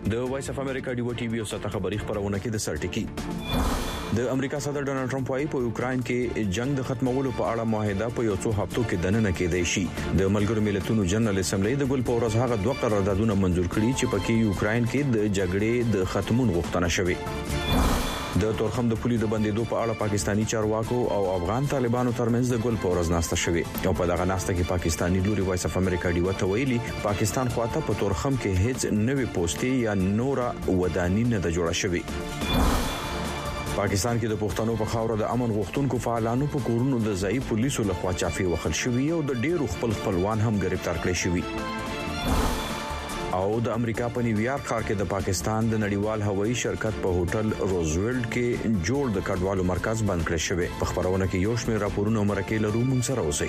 د وایس اف امریکا ډیو ټي وی او ساته خبري خبرونه کې د سرټکی د امریکا صدر ډونالد ټرمپ وايي په یوکرين کې جنگ د ختمولو په اړه معاهده په یو څو هفتو کې دننه کېدای شي د ملګرو ملتونو جنرال اسمبلی د ګل په ورځ هغه دوه قراردادونه منزور کړي چې پکې یوکرين کې د جګړې د ختمون غوښتنه شوه د تورخم د پولي د بندیدو په اړه پاکستانی چارواکو او افغان طالبانو ترمنځ د ګل په ورځ ناسته شوه او په دغه ناسته کې پاکستانی لوري وایس اف امریکا ډیو ته ویلي پاکستان خواته په تورخم کې هیڅ نوې پوسټي یا نورا ودانی نه د جوړه شوی پاکستان کې د پښتنو په خاور د امن غوښتونکو فعالانو په کورونو د ځای پولیسو لخوا چافي وخل شوی او د ډیرو خپلوان هم گرفتار کړي شوی او د امریکا په نیویارک ښار کې د پاکستان د نړیوال هوایي شرکت په هوټل روزویلټ کې جوړ د کډوالو مرکز بند کړی شوی په خبرونه کې یو شمېر راپورونه مرکه لرو مونږ سره اوسئ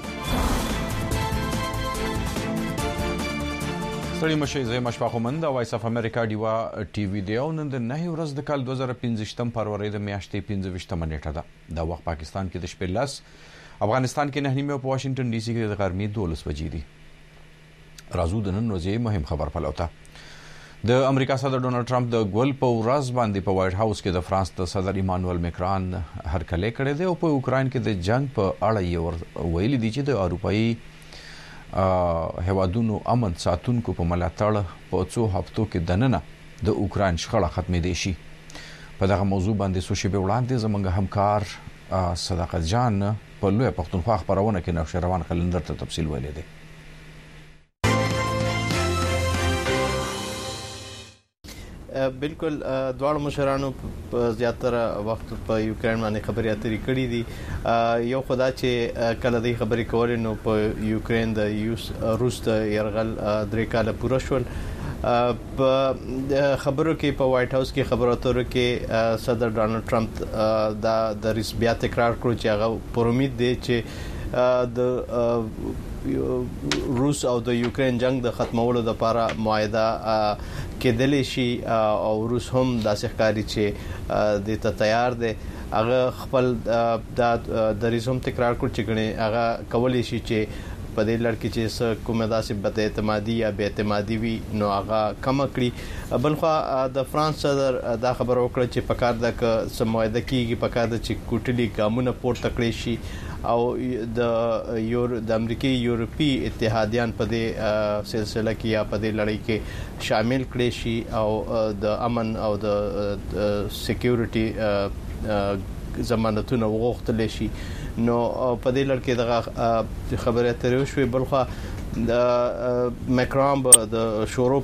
سړی مشه زې مشفاقومند د وایس اف امریکا ډیوا ټي وی دی او نن د 9 ورځ د کال 2015 فروری د میاشتې 15 نیټه ده د وخت پاکستان کې د شپې لاس افغانستان کې 9 نیمه په واشنگټن ډي سي کې د غرمې 12 بجې دي رازو د نن ورځې مهم خبر پلوته د امریکا صدر ډونالد ټرمپ د ګول په ورځ باندې په وایټ هاوس کې د فرانس د صدر ایمانوئل میکران هرکلی کړی دی او په یوکرين کې د جنگ په اړه یې ویلي دي چې د اروپאי هوادونو امن ساتونکو په ملاتړ په څو هفتو کې دننه د یوکرين شخړه ختمې دي شي په دغه موضوع باندې سوشي به وړاندې زمونږ همکار صداقت جان په لوی پښتونخوا خبرونه کې نوشروان خلندر ته تفصیل ویلي دی بالکل دواړو مشرانو په زیاتره وخت په یوکرين باندې خبرې اترې کړې دي یو خدای چې کله د خبرې کولې نو په یوکرين د روس د يرغل درې کاله پوره شول په خبرو کې په وایټ هاوس کې خبرو اترو کې صدر ډونالد ټرمپ د ریس بیا تکرار کړو چې هغه پر امید دی چې د روس او د یوکرين جنگ د ختمولو لپاره معاهده کېدلی شي او روس هم داسې ښکاري چې د ته تیار دی هغه خپل د ریزوم تکرار کړ چې غني هغه کولی شي چې په دې لړ کې چې کومه داسې بد اعتمادي یا بې اعتمادي وي نو هغه کم کړي بلخو د فرانس صدر دا خبر وکړه چې په کار د سموایده کېږي په کار د چې کوټلي ګامونه پورته کړی شي او د امریکای یورپی اتحادیان په دې سلسله کې یا په دې لړۍ کې شامل کړي شي او د امن او د سکیورټي ضمانتونه وغوښتل شي نو په دې لړ کې دغه خبره اترې شوې بلخو د میکران د شورو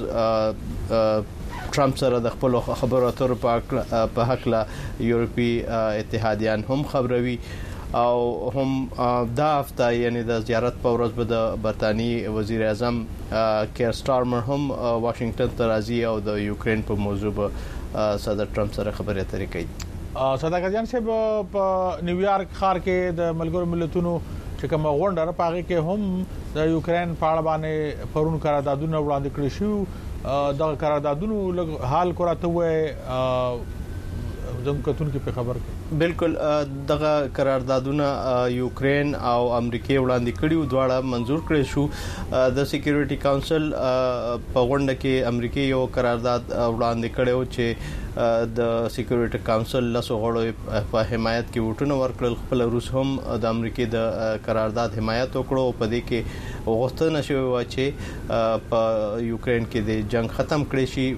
پورز ټرمپ سره د خپل خبرو اترو په حق لا یورپی اتحادیان هم خبروي او هم دا هفته یعنی د زیارت په ورځ به د برتانی وزیر اعظم کیر سټارمر هم واشنگټن ته راځي او د یوکرين په موضوع به صدر ټرمپ سره خبرې اترې کوي صداقت جان صاحب په نیویارک ښار کې د ملګرو ملتونو چې کوم غونډه راپاغي کې هم د یوکرين په اړه باندې پرون قراردادونه وړاندې کړی شو د قراردادونو حال کوراته وې زموږ کې په خبر کې بالکل دغه قراردادونه یوکرين او امریکای وړاندې کړیو دواړه منزور کړي شو د سکیورټي کونسل په غونډه کې امریکای یو قرارداد وړاندې کړو چې د سکیورټي کونسل لاسو غړو په حمایت کې وټونه ورکړل خپل روس هم د امریکای د قرارداد حمایت وکړو په دې کې غوښتنه شوې چې په یوکرين کې د جنگ ختم کړي شي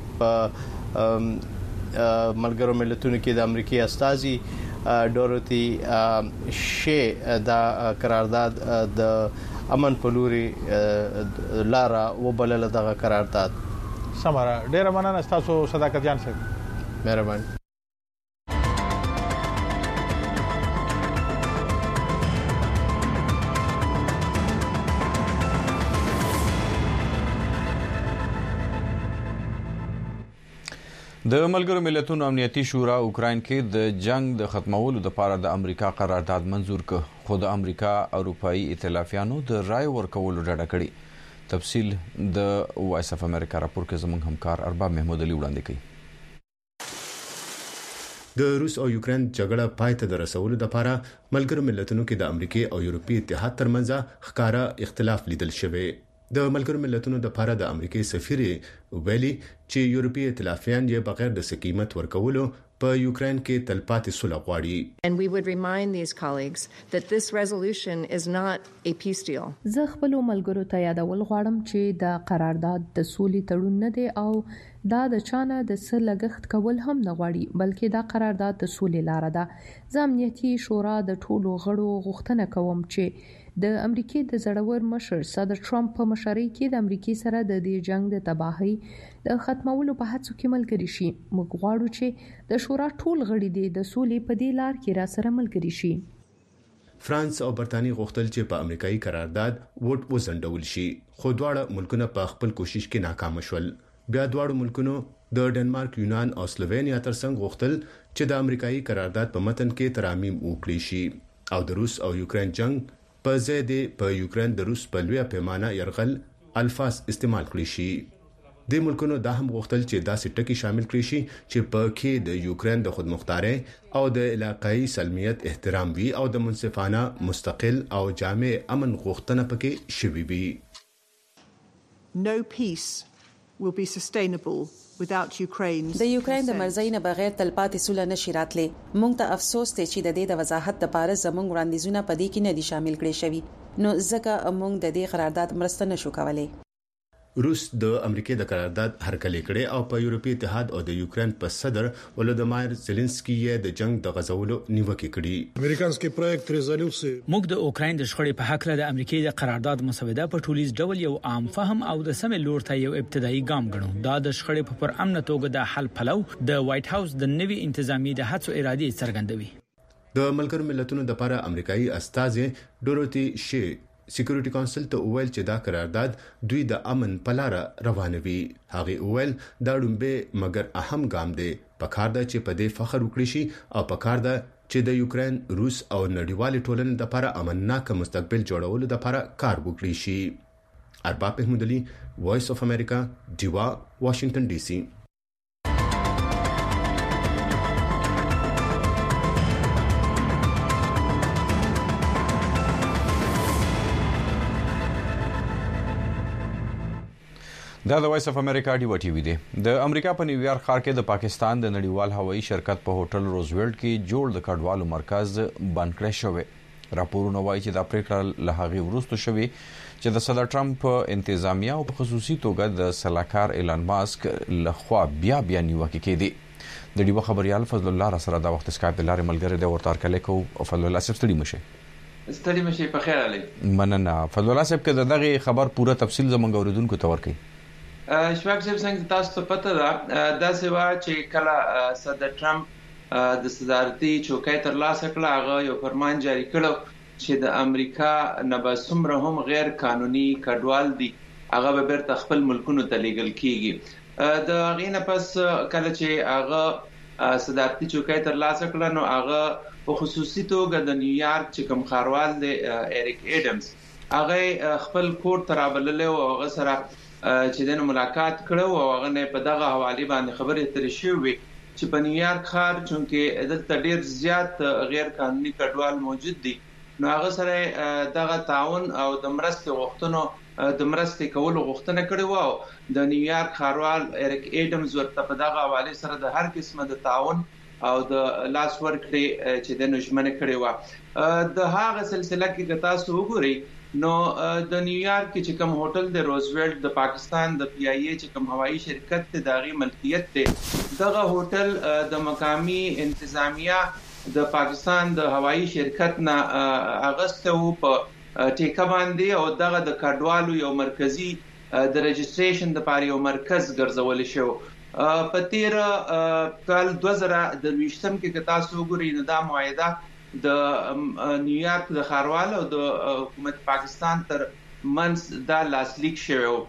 په ملګرو ملتونو کې د امریکای استازي ډوروتی شي دا قرارداد د امن پلوري لارا وبلل دغه قرارداد سماره ډیر مننه تاسو صداقت جان صاحب مهرباني د ملګرو ملتونو امنیتي شورا اوکرين کې د جنگ د ختمولو لپاره د امریکا قرارداد منزور کړ خو د امریکا اروپאי ائتلافیانو د رای ورکولو ډډه کړې تفصیل د وایس اف امریکا راپور کې زموږ همکار ارباب محمود علي وړاندې کړي د روس او یوکرين جګړه پای ته رسولو لپاره ملګرو ملتونو کې د امریکا او یورپی اتحاد ترمنځ ښکارا اختلاف لیدل شوی د ملګرو ملتونو د لپاره د امریکای سفیر ویلي چې یورپی ائتلافیان یې بغیر د سکیمت ورکولو په یوکرين کې تلپاتې صلح غواړي. And we would remind these colleagues that this resolution is not a peace deal. زه خپل ملګرو ته یادول غواړم چې دا قرارداد د سولې تړون نه دی او دا د چانه د څه لګښت کول هم نه غواړي، بلکې دا قرارداد د سولې لار ده. زه امنیتي شورا د ټولو غړو غوښتنه کوم چې د امریکای د زړور مشر صدر ټرمپ په مشرۍ کې د امریکای سره د دې جنگ د تباهي د ختمولو په هڅو کې ملګري شي. موږ غواړو چې د شورا ټول غړي د سولې په دې لار کې را سره ملګري شي. فرانس او برتانیې غوښتل چې په امریکایي قرارداد ووټ وزندول شي، خو دواړه ملکونه په خپل کوشش کې ناکام شول. بیا دواړو ملکونو د ډنمارک، یونان او سلووینیا ترڅنګ غوښتل چې د امریکایي قرارداد په متن کې ترامیم وکړي شي او د روس او یوکرين جنگ په ځای د په یوکرين د روس په لویه پیمانه يرغل الفاظ استعمال کړي شي. د ملکونو دا هم غوښتل چې داسې ټکي شامل کړي شي چې په کې د یوکرين د خودمختارۍ او د علاقايي سلمیت احترام وي او د منصفانه مستقل او جامع امن غوښتنه پکې شوي وي. No peace will be sustainable without Ukraine. د یوکرين د مرزۍ نه بغیر تلپاتې سوله نشي راتلی. موږ ته افسوس دی چې د دې د وضاحت لپاره زموږ وړاندیزونه په دې کې نه دي شامل کړي شوي، نو ځکه موږ د دې قرارداد مرسته نشو کولای. روس د امریکای د قرارداد هرکلی کړي او په یورپی اتحاد او د یوکرين په صدر ولودمایر زيلنسکي یې د جنگ د غزولو نیوکه کړي. امریکانسکي پروژه ریزولوسي موږ د اوکرين د شخړې په حق له د امریکای د قرارداد مسوده په ټولیز ډول یو عام فهم او د سم لور ته یو ابتدایي ګام ګڼو. دا د شخړې په پر امن توګه د حل پلو د وایټ هاوس د نوي انتظامی د هڅو اراده څرګندوي. د ملګرو ملتونو د لپاره امریکایي استازي ډوروتی شي سکیورټي کونسل ته وویل چې دا قرارداد دوی د امن په لار روانوي. هغه وویل دا ډومبه مګر اهم ګام دی. پکار ده چې په دې فخر وکړي شي او پکار ده چې د یوکرين، روس او نړیوال ټولنې لپاره امنناک مستقبل جوړولو لپاره کار وکړي شي. ارباب احمد علي، وایس اف امریکا، دیوا، واشنگټن ډي سي. دا د وایس اف امریکا ډیو ټي وی دی. د امریکا په نیویارک ښار کې د پاکستان د نړیوال هوایي شرکت په هوټل روزویلټ کې جوړ د کډوالو مرکز بند کړی شوی. راپورونه وایي چې دا پریکړه له هغې وروسته شوې چې د صدر ټرمپ انتظامیه او په خصوصي توګه د سلاکار ایلان ماسک لخوا بیا نیوکه کېدي. د ډیو خبريال فضل الله را سره د وخت اسکایپ د لارې ملګری د ورته کله کو فضل الله صاحب ستړي مشه په خیر علي. مننه فضل الله صاحب کې دغه خبر پوره تفصیل زموږ اوریدونکو ته ورکړي. شواک صاحب څنګه تاسو ته پته ده دا سوا چې کله صدر ټرمپ د صدارتي چوکۍ تر لاسه کړه، هغه یو فرمان جاری کړو چې د امریکا نه به څومره هم غیر قانوني کډوال دي هغه به بیرته خپل ملکونو ته لیږل کیږي. د هغې نه پس کله چې هغه صدارتي چوکۍ تر لاسه کړه نو هغه په خصوصي توګه د نیویارک چې کوم ښاروال دی ایریک ایډمز هغه خپل کور ته رابللی او هغه سره چې دنه ملاقات کړو او هغه نه په دغه حواله باندې خبرې ترې شوې چې په نیویارک ښار چونکه دلته ډیر زیات غیر قانوني کډوال موجود دي نو هغه سره دغه تعاون او د مرستې کولو غوښتنه کړې و. د نیویارک ښاروال ایریک ایډمز ورته په دغه حواله سره د هر قسمه د تعاون او د لاس ورکړې چې د نشمنه کړې و. د هغه سلسله کې تاسو وګورئ نو د نیویارک کې چې کوم هوټل د روزویلټ د پاکستان د پی آی ای چې کوم هوایي شرکت ته داغي ملکیت ته دغه هوټل د مقامی انتظامیه د پاکستان د هوایي شرکت نه اغسطو په ټیکه باندې او دغه د کډوالو یو مرکزی د رجستریشن د لپاره یو مرکز ګرځول شو. په تیر کال 2023 کې تاسو وګورئ نو دا معاهده د نیویارک د ښاروال او د حکومت پاکستان تر منځ دا لاسلیک شوی و.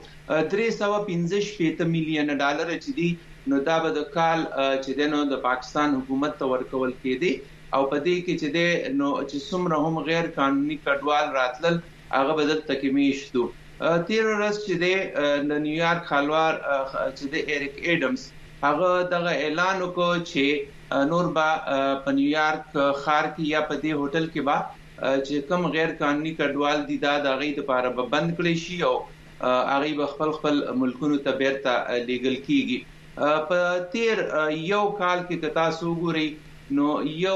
315 میلیون ډالر چې دي نو دا به د کال چې دنو د پاکستان حکومت ته ورکول کېدي او په دې کې چې د نو چې څومره هم غیر قانوني کډوال راتلل هغه بدل تکمیشتو. تیر ورځ چې د نیویارک ښاروال چې د ایریک ایډمز هغه دغه اعلان وکړ چې نور با په نیویارک ښار کې یا په دې هوټل کې با چې کوم غیر قانوني کډوال دي دا د غي لپاره بند کړی شي او هغه خپل ملکونو ته بیرته لیګل کیږي په تیر یو کال کې تاسو ګورئ نو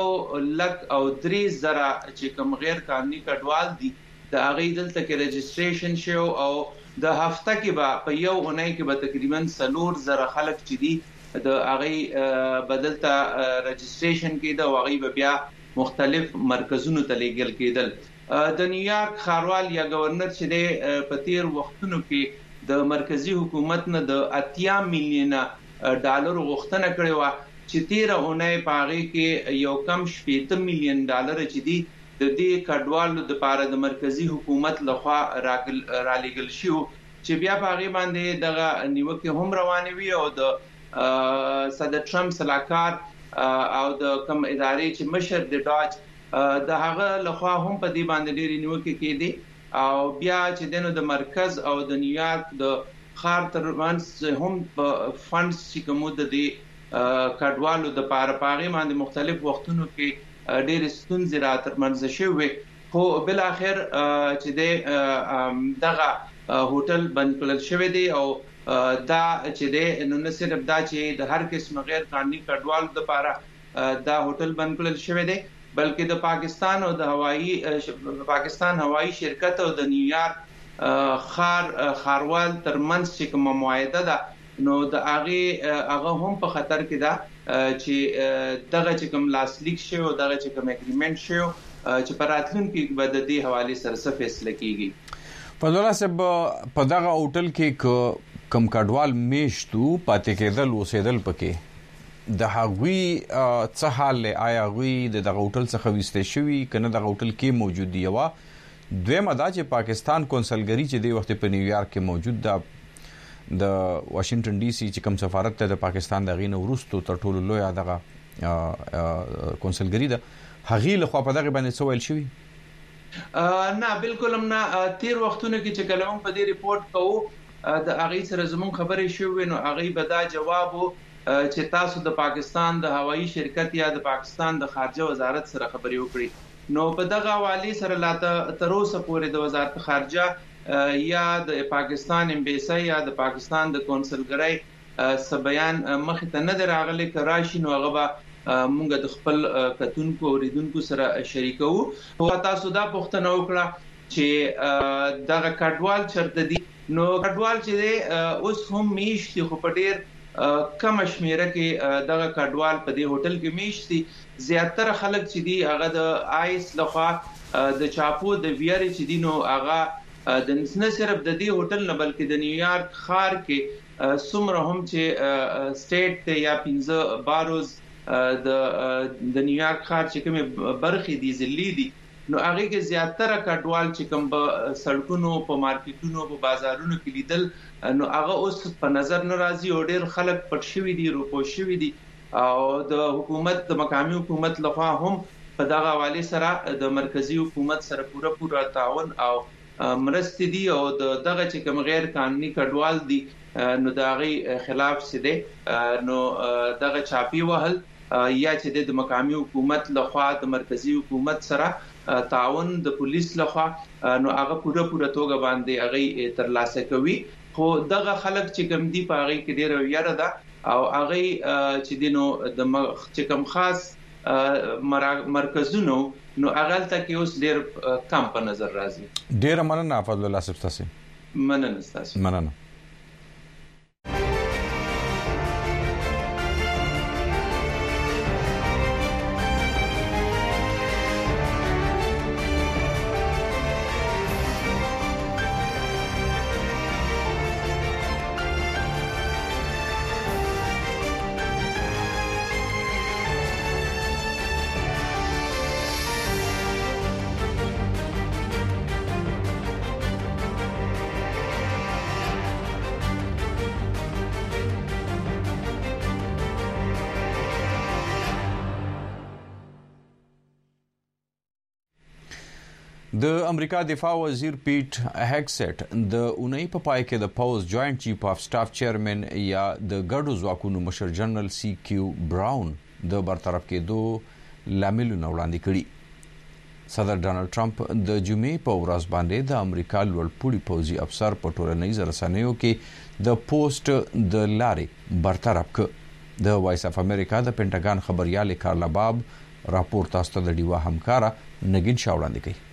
1,03,000 چې کوم غیر قانوني کډوال دي د هغه دلته کې رجسټریشن شو او د هفته کې په یو اونۍ کې به تقریبا 4,000 خلک چې دي د هغه بدلته رجسټریشن کې د هغه بیا مختلف مرکزونو ته لیګل کېدل د نیویارک ښاروال یا گورنر چې د پتیر وختونو کې د مرکزی حکومت نه د 80 میلیون ډالر غوښتنه کړې و چې 13 اونۍ پاغي کې یو کم 70 میلیون ډالر چې دي د دې کډوالو د لپاره د مرکزی حکومت لخوا را لګل شو چې بیا پاغي باندې دغه نیوکه هم روانه وي او د صدر ټرمپ صلاحکار او د کوم ادارې چې مشر د ډاج د هغه لخوا هم په دې باندې ډېری نیوکه کېدي او بیا چې دنه د مرکز او د نیویارک د خار ترمنځ هم فندز چې کوم د دې کډوالو د پاره باندې مختلف وختونو کې ډېر ستونزې را ترمنځ شوي خو بل اخر چې دغه هوټل بند کړل شوی دی او دا چې د نو نه صرف دا چې د هر قسم غیر قانوني کډوالو د پاره دا هوټل بند کړل شوی دی بلکې د پاکستان او د پاکستان هوایی شرکت او د نیویارک خاروال ترمنځ چې کوم معاهده ده نو د هغه هم په خطر کې ده چې دغه چې کوم لاسلیک شي او دغه چې کوم اګریمنت شي چې په راتلونکي کې به د دې حواله سره څه فیصله کیږي فضل صاحب په دغه هوټل کې کم کډوال میشتو پاتې کېدل اوسېدل پکې د هغوی څه حال له آیا غوي د هوټل څخه وسته شوی کنه د هوټل کې موجود دی وا دویم ادا چې پاکستان کونسلګری چې د وخت په نیویارک کې موجود ده د واشنگټن ډي سي چې کوم سفارت ته د پاکستان د غینه ورستو تر ټولو لوی دغه کونسلګری ده هغه له خوا په دغه باندې سوال شوی نه بالکل هم نه تیر وختونو کې چې کلم په دې ریپورت کوو د هغه سره زمون خبرې شوې نو هغه به دا جواب چې تاسو د پاکستان د هوایی شرکت یا د پاکستان د خارجه وزارت سره خبرې وکړي نو په دغه حواله سره لا تر اوسه پورې د وزارت خارجه یا د پاکستان امبیسی یا د پاکستان د کونسلګری سبيان مخ ته نه دراغلي کراشي نو هغه مونږ د خپل کتونکو اوریدونکو سره شریکو او تاسو دا پوښتنه وکړه چې دغه کډوال چرته دي نو کډوال چې اوس هم میشتي خو په ډیر کم شمیره کې دغه کډوال په دې هوټل کې میشتي زیاتره خلک چې دي هغه د آیس لخوا د چاپو د ویاري چې دي نو هغه د نه صرف د دې هوټل نه بلکې د نیویارک ښار کې څومره هم چې سټیټ یا 15 باروز د نیویارک ښار چې کومه برخې دي ځلې دي نو هغه کې زیاتره کډوال چې کوم په سړکونو په مارکیټونو په بازارونو کې لیدل نو هغه اوس په نظر ناراضي او ډېر خلک پټ شوی دي روپو شوی دي او د حکومت د مقامی حکومت لخوا هم په دغه حواله سره د مرکزی حکومت سره پوره تعاون او مرستې دي او دغه چې کوم غیر قانوني کډوال دي نو دغه خلاف سده نو دغه چاپی وهل یا چې د مقامی حکومت لخوا د مرکزی حکومت سره تعاون د پولیس لخوا نو هغه پوره توګه باندې هغه ترلاسه کوي خو دغه خلک چې کوم دي په هغه کې ډېر یاره ده او هغه چې دینو د چې کوم خاص مرکزونو نو هغه ته کې اوس ډېر کم په نظر راځي ډېر مننه فضل الله صاحب تاسو مننه د امریکا دفاع وزیر پیټ هګسټ د اونۍ په پای کې د پاوز جوائنٹ چیف اف سټاف چیرمن یا د ګډو ځواکونو مشر جنرال سی کیو براون د برطرف کېدو لاملونه وړاندې کړي صدر ډانلډ ټرمپ د جمعې په ورځ باندې د امریکا لوړپوړي پوځي افسر په ټولنیزو رسنیو کې د پوسټ د لارې برطرف کړ. د وایس اف امریکا د پینټاګان خبريال کارلا باب راپور تاسو ته د ډیوا همکارا نگین شاه وړاندې کوي.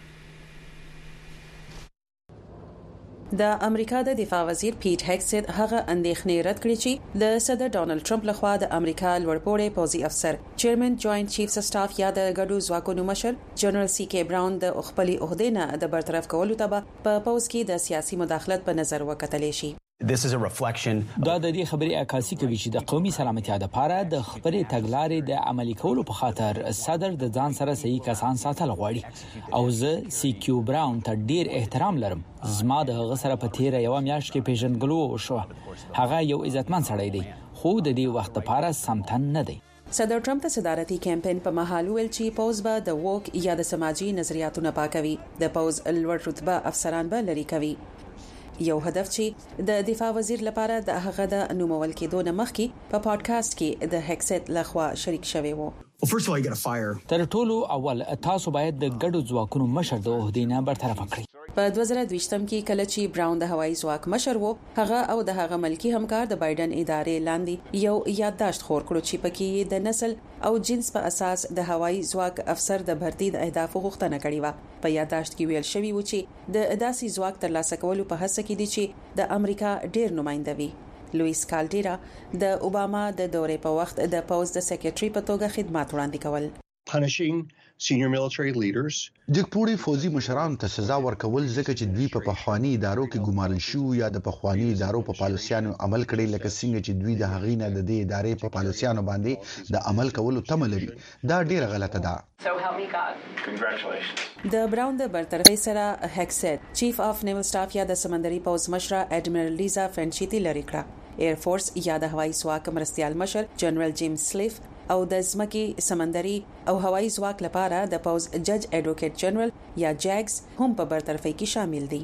د امریکا د دفاع وزیر پیټ هیکسټ هغه اندېښنې رد کړې چې د صدر ډانلډ ټرمپ لخوا د امریکا لوړپوړی پوځي افسر چیرمن جوائنټ چیفز سټاف یا د ګډو ځواکونو مشر جنرال سی کې براون د خپل عہدې نه د برطرف کولو ته په پوز کې د سیاسي مداخلت په نظر وکتلې شي. This is a reflection دا د دې خبرې عکاسي کوي چې د قومي سلامتیا لپاره د خبرې تګلارې د عملي کولو په خاطر صدر د ځان سره صحیح کسان ساتل غواړي او زه سی کیو براون ته ډیر احترام لرم. زما د هغه سره په تیر یو میاشت کې پیژنګلو وشو. هغه یو عزتمن سړی دی خو د دې وخت لپاره سمتن نه دی. صدر ټرمپ د صدارتي کمپاین په محل ویل چې پوز به د ووک یا د سماجی نظریاتو نه پاکوي. د پوز لوړ رتبه افسران به لري کوي. یو هدف چې د دفاع وزیر لپاره د هغه د نومول کېدو نه مخکې په پادکاسټ کې د هیکسټ لخوا شریک شوی وو. تر ټولو اول تاسو باید د ګډو ځواکونو مشر د عہدې نه برطرف کړئ. په 2022 کې کله چې براون د هوایي ځواک مشر وو هغه او د هغه ملکی همکار د بایدن ادارې لاندې یو یادداشت خور کړو چې پکې د نسل او جنس په اساس د هوایي ځواک افسر د بھرتي د اهدافو غوښتنه کړې و. په یادداشت کې ویل شوی و چې د اداسي ځواک ترلاسه کولو په هڅه کې دي چې د امریکا ډیر نماینده وي. لوئیس کالډیرا د اوباما د دورې په وخت د پوز د سیکریټري په توګه خدمات وړاندې کول. punishing senior military leaders. جګپوړي فوزي مشرانو ته سزا ورکول ځکه چې دوی په پخوانی ادارو کې ګمارل شو یا د پخوانی ادارو په پالیسیانو عمل کړي لکه څنګه چې دوی د هغې نه د دې ادارې په پالیسیانو باندې د عمل کولو تمه لري. دا ډیره غلطه ده. So help me God. Congratulations. د براون د برطرفي سره هیکسټ چیف اف نیول سټاف یا د سمندري پوز مشره اډمرل لیزا فرنچیتی لري کړه. ایر فورس یا د هوایي ځواک مرستيال مشر جنرال جیمز سلیف او د ځمکې سمندري او هوایي ځواک لپاره د پوز جج اډوکیټ جنرال یا جاګز هم په برطرفي کې شامل دي.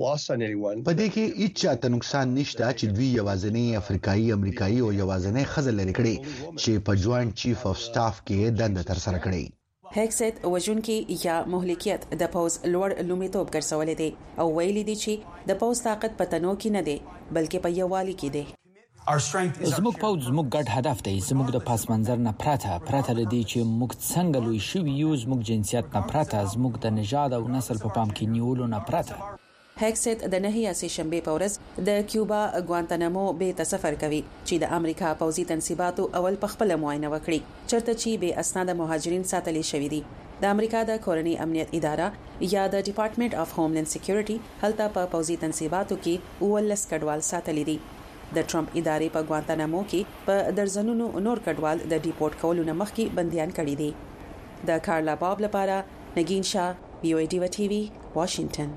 په دې کې هیڅ ته نقصان نشته چې دوی یوازینی افریقایي امریکایي او یوازینی خزل لري کړي چې په جوائنټ چیف اف سټاف کې دنده تر سره کړي. هیکسټ وژونکي یا مهلکیت د پوز لوړ لومړیتوب ګرځولې دي او ویلي دي چې د پوز طاقت په تنو کې نه دی بلکې په یووالي کې دی. زموږ پوز زموږ ګډ هدف دی. زموږ د پس منظر نه پرته لدی چې موږ څنګه لوي شو یو زموږ جنسیت نه پرته زموږ د نژاد او نسل په پام کې نیولو نه پرته. هیکسټ د نهي اسې شنبه په ورځ د کیوبا ګوانتانامو به سفر کوي چې د امریکا پوزي تنصیباتو اول په خپل معاینه وکړي چرته چې به اسناد مهاجرین ساتلې شوې دي. د امریکا د کورنۍ امنیت اداره یا د ډپارټمنټ اف هوملند سکیورټي هلته په پوزي تنصیباتو کې 19 کډوال ساتلې دي. د ټرمپ ادارې په ګوانتانامو کې په درزنونو نور کډوال د ډیپورټ کولو نه مخکې بنديان کړي دي. د کارلا باب لپاره نگین شاه وی او ډیوا ټي وي واشنگټن.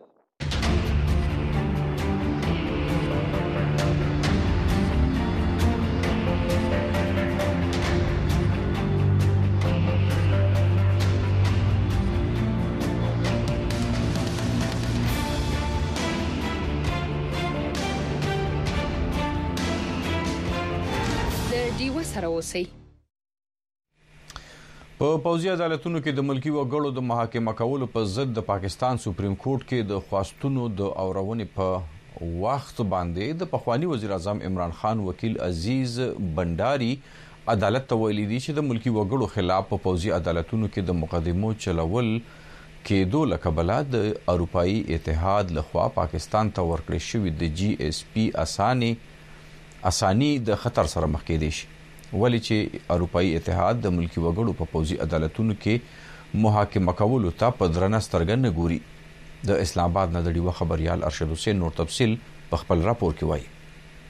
په پوځي عدالتونو کې د ملکی وګړو د محاکمه کولو په ضد د پاکستان سپریم کورټ کې د خواستونو د اورونې په وخت باندې د پخوانی وزیر اعظم عمران خان وکیل عزیز بنداري عدالت ته ویلي دي چې د ملکی وګړو خلاف په پوځي عدالتونو کې د مقدمو چلول کېدو لکبله د اروپאי اتحاد لخوا پاکستان ته ورکړل شوی د جی اس پی اسانی د خطر سره مخ کېدي شي. ولی چې اروپאי اتحاد د ملکی وګړو په پوځي عدالتونو کې محاکمه کولو ته په درنه سترګه نه ګوري. د اسلام آباد نه د ډیوا خبريال ارشد حسین نور تفصیل په خپل راپور کې وایي.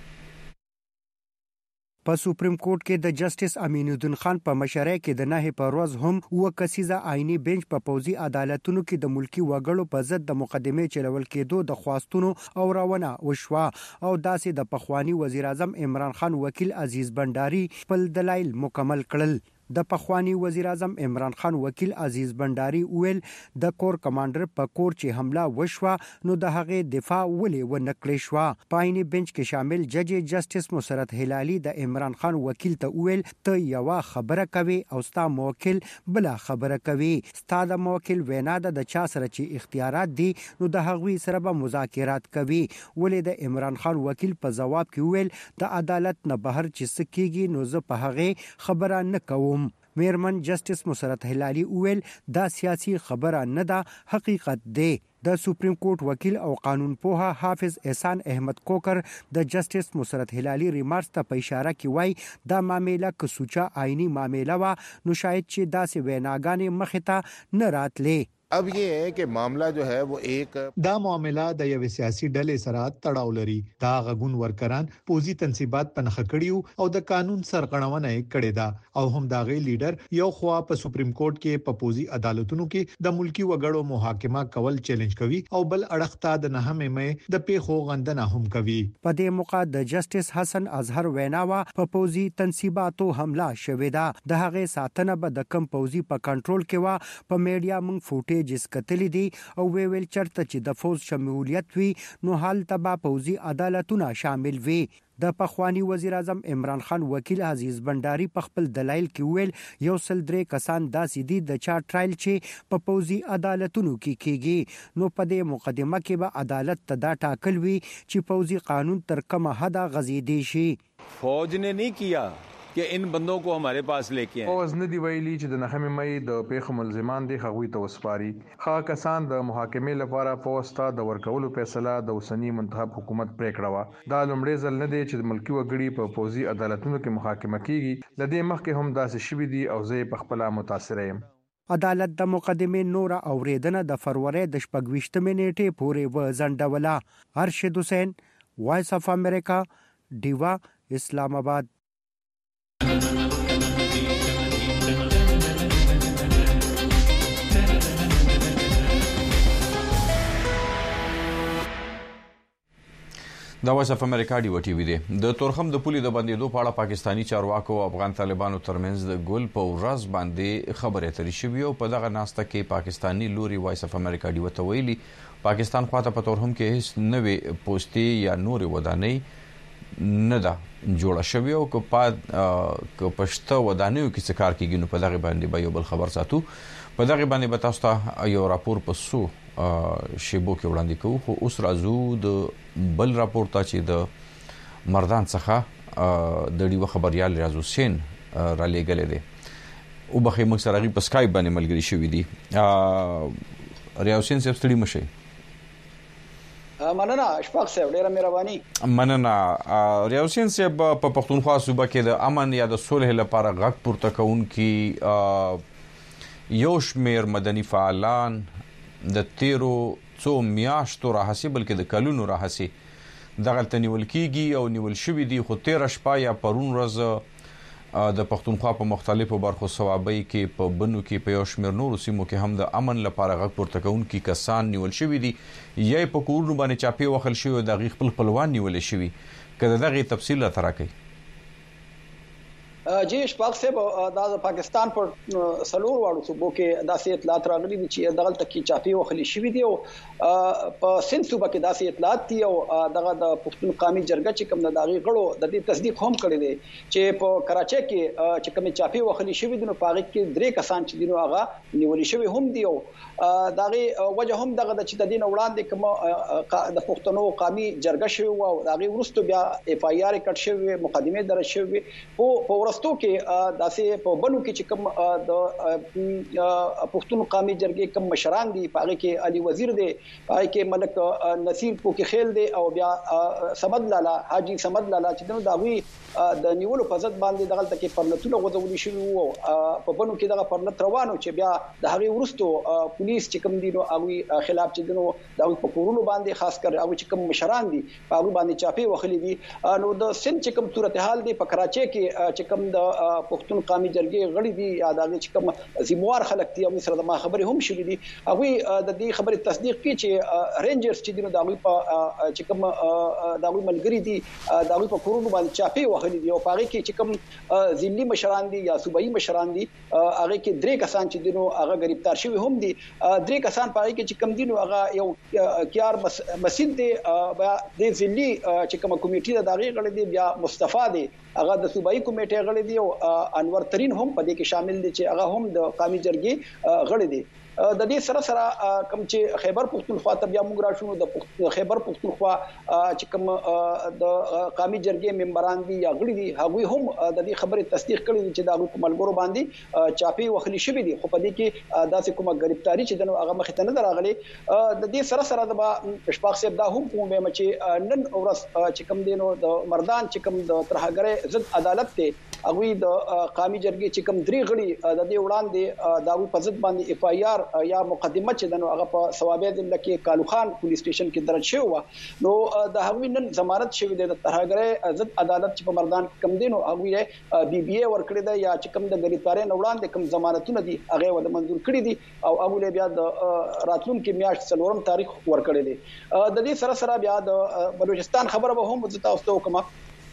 په سپریم کورټ کې د جسټس امین الدین خان په مشرۍ کې د نه په ورځ هم وکسیزه آئینی بنچ په پوځي عدالتونو کې د ملکی وګړو په ضد د مقدمې چلول کېدو د خواستونو او راونه وشوه او داسې د پخوانی وزیر اعظم عمران خان وکیل عزیز بنداري خپل دلایل مکمل کړل. د پخوانی وزیر اعظم عمران خان وکیل عزیز بنداري ویل د کور کمانډر په کور چې حمله وشوه نو د هغه دفاع ولې ونکړې شو. پایني بنچ کې شامل جج جسټس مسرت هلالي د عمران خان وکیل ته ویل ته یو خبره کوي او ستا موکل بل خبره کوي. ستا د موکل وینا د چا سره چې اختیارات دي نو د هغوی سره به مذاکرات کوي. ولې د عمران خان وکیل په جواب کې ویل د عدالت نه بهر چې سکیږي نو زه په هغه خبره نه کوم. میرمن جسټس مسرت هلالي ویل دا سیاسي خبره نه ده، حقیقت دی. د سپریم کورټ وکیل او قانون پوها حافظ احسان احمد کوکر د جسټس مسرت هلالي ریمارکس ته په اشاره کې وای دا معاملہ که سوچا آئینی معاملہ وا نو شاید چې داسې ویناګانې مخې ته نه راتلې. अब ये है कि मामला जो है वो एक دا معاملہ د یو سیاسي ډلې سره تړاو لري. دا غون ورکران پوزي تنصیبات پنخ کړیو او د قانون سرغړونه کړې ده او هم دا غي لیډر یو خوا په سپریم کورټ کې په پوزي عدالتونو کې د ملکی وګړو محاکمه کول چیلنج کوي او بل اړخ ته د نهمه مې د پیښو غندنه هم کوي. په دې موقع د جسټس حسن اظهر ویناوه په پوزي تنصیباتو حمله شوې ده. د هغه ساتنه به د کم پوزي په کنټرول کې وا. په میډیا موږ فوټیج کتلې دي او ویل چرته چې د فوز شمولیت وي نو حال تبا پوزي عدالتونه شامل وي. د پخوانی وزیر اعظم عمران خان وکیل عزیز بنداري په خپل دلایل کې ویل 103 کسان داسې دي د چا ټرایل چې په پوزي عدالتونو کې کیږي نو په دې مقدمه کې به عدالت ته دا ټاکل وي چې پوزي قانون تر کومه حد غزيدي شي. فوج نے نہیں کیا کہ ان بندوں کو ہمارے پاس لیके آئیں. فوز ندی ویلی چې د نهمه مې د پیښو ملزمان دي خغوی ته وسپاري. خا کسان د محاکمې لپاره فوز ته د ورکولو فیصله د اوسنی منتخب حکومت پریکړه وا. دا لومړی ځل نه دی چې د ملکی وګړي په پوزي عدالتونو کې محاکمه کیږي. لدې مخکې هم داسې شوي دي او زه په خپل متاثر یم. عدالت د مقدمه نور اوریدنه د فروری د 28 نیټه پورې وزندوله. ارشد حسین، وایس اف امریکا، ډیوا، اسلام آباد. دا وایس اف امریکا ډیو ټي وی دی. د تورخم د پولي د بندیدو په اړه پاکستانی چارواکو او افغان طالبانو ترمنځ د ګل په ورځ باندې خبرې اترې شوې او په دغه ناسته کې پاکستانی لوري وایس اف امریکا ډیو ته ویلي پاکستان خواته په تورخم کې هیڅ نوې پوسټي یا نورې ودانۍ نه ده جوړه شوې او که پښته ودانیو کې څه کار کیږي نو په دغه باندې به یو بل خبر ساتو. په دغه باندې به تاسو ته یو راپور په سو شیبو کې وړاندې کوو. خو اوس راځو د بل راپور ته چې د مردان څخه د ډیو خبريال ریاض حسین را لېږلی دی او بخې موږ سره غي په سکایپ باندې ملګری شوي دي. ریاض حسین صاحب ستړي مشئ. مننه اشفاق صاحب، ډیره مهرباني. مننه. ریاض حسین صاحب په پښتونخوا صوبه کې د امن یا د صلح لپاره غږ پورته کوونکي یو شمېر مدني فعالان د تیرو څو میاشتو راهسي بلکې د کلونو راهسي دغلته نیول کیږي او نیول شوي دي. خو تیره شپه یا پرون ورځ د پښتونخوا په مختلفو برخو صوابۍ کې په بنو کې په یو شمېر نورو سیمو کې هم د امن لپاره غږ پورته کوونکي کسان نیول شوي دي یا په کورونو باندې چاپې وهل شوي او د هغوی خپل خپلوان نیولی شوي. که د دغې تفصیل راته راکوئ. جی اشفاق صاحب، د پاکستان پر سلور واړو صوبو کې داسې اطلاعات راغلي دي چې دغلته کې چاپی وخلی شوی دی او په سند صوبه کې داسې اطلاعات دي او دغه د پښتون قومي جرګه چې کوم د داغي غړو د دې تصدیق هم کړی دی چې په کراچۍ کې چې کوم چاپی وخلی شوی دي نو په هغه کې درې کسان چې دینو هغه نیولې شوی هم دي او داغي وجه هم دغه چې د دین وړاندې کوم د پښتنو قومي جرګه شوی او داغي ورستو بیا اف آی آر کټ شوی، مقدمه درج شوی په ورستو کې داسې په بلو کې چې کوم د پښتون قومي جرګې کوم مشران دي په هغه کې علي وزیر دی، په هغه کې ملک نصیر پوکي خیل دی او بیا صمد لالا حاجی صمد لالا چې نو داوی د نیولو په ضد باندې دغلته کې پرلتونه غوډولې شوی وو په بنو کې دغه پرلت روانو چې بیا د هغه ورستو پولیس چې کوم دي نو هغه خلاف چې نو د پکورونو باندې خاص کر هغه چې کوم مشران دي هغه باندې چاپی وخلې دي. نو د سند چې کوم صورتحال دی په کراچۍ کې چې کوم کوم د پښتون قومي جرګې غړي دي یا د چې کوم زموار خلک دي او سره د ما خبرې هم شوې دي هغه د دې خبرې تصدیق کوي چې رینجرز چې دینو دغه په چې کوم دغه ملګری دي دغه په کورونو باندې چاپی وهلي دي او هغه کې چې کوم ځلي مشران دي یا صوبایي مشران دي هغه کې درې کسان چې دینو هغه گرفتار شوی هم دي درې کسان پای کې چې کوم دینو هغه یو کیار مسجد دي د ځلي چې کوم کمیټه د دغه غړي دي بیا مصطفی دي هغه د صوبایي کمیټه غړي دي او انور ترين هم په دې کې شامل دي چې هغه هم د قومي جرګې غړي دي د دې سره کوم چې خیبر پختونخوا ته بیا موږ راشو د خیبر پختونخوا چې کوم د قومي جرګې ممبران دي یا غړي دي هغه هم د دې خبرې تصدیق کړي چې دا په ملګرو باندې چاپی وخلی شوی دي خو په دې کې داسې کومه گرفتاری چې دنو هغه مخ ته نه راغلي د دې سره د اشفاق صاحب دا هم کوم به چې نن ورځ چې کوم دینو د مردان چې کوم د ترهګره ضد عدالت ته هغه د قومي جرګې چې کوم درې غړي د دې وړاندې داوی په ضد باندې اف آی آر یا مقدمه چې دنو هغه په ثوابت لکه کالو خان پولیس سټیشن کې درج شو نو د هغوی نن ضمانت شوی د ترهګره ضد عدالت چې په مردان کم دینو هغه بي بي اي ورکړی دی یا چې کوم د غریبتاري وړاندې کوم ضمانتونه دي هغه ول منزور کړی دي او هغه بیا د راتلونکو میاشت 4 تاریخ ورکړی دی د دې سره بیا د بلوچستان خبره به هم تاسو ته کومه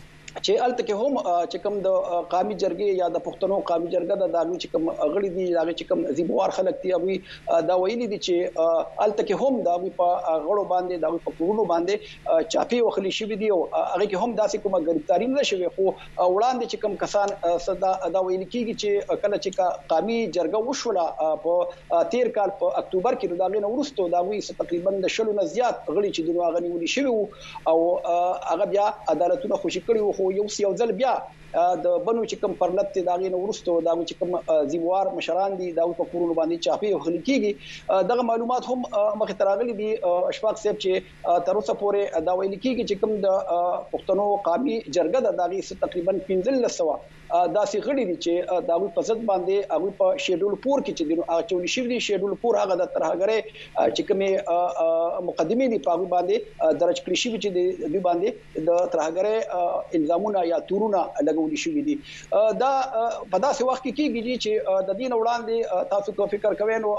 چې الته کې هم چې کوم د قومي جرګې یا د پښتنو قومي جرګه د داغي چې کوم غړي دي داغي چې کوم زیبوار خلک دي هغه دا ویلي دي چې الته کې هم داغي په غړو باندې داغي په کورونو باندې چاپی وخلی شوی دي او هغه کې هم داسې کومه ګرفتاری نه شوی خو وړاندې چې کوم کسان صدا دا ویل کیږي چې کله چې قومي جرګه وشوله په 13 کال په اکتوبر کې داغي نو ورستو داغي تقریبا د شلو نه زیات غړي چې دغه غنیولي شوی او هغه بیا عدالتونه خوشی کړی خو یو ځل بیا د بنو چې کوم پرلط داغي نو ورستو دا چې کوم زیوار مشران دي دا په کورونو باندې چاپی وخلی کیږي دغه معلومات هم مخ تراغلي دي اشفاق صاحب چې تر اوسه پورې دا ویل کیږي چې کوم د پښتنو قومي جرګه د داغي تقریبا 1500 داسې غړي دي چې داوی په ضد باندې هغه په شیډول پور کې چې دنو اچولي شوی دي شیډول پور هغه د ترهګره چې کومه مقدمه دي په باندې درج کړی شوی چې د باندې د ترهګره الزامونه یا تورونه لګولي شوی دي دا په داسې وخت کې کېږي چې د دین وړاندې تاسو کو فکر کوئ نو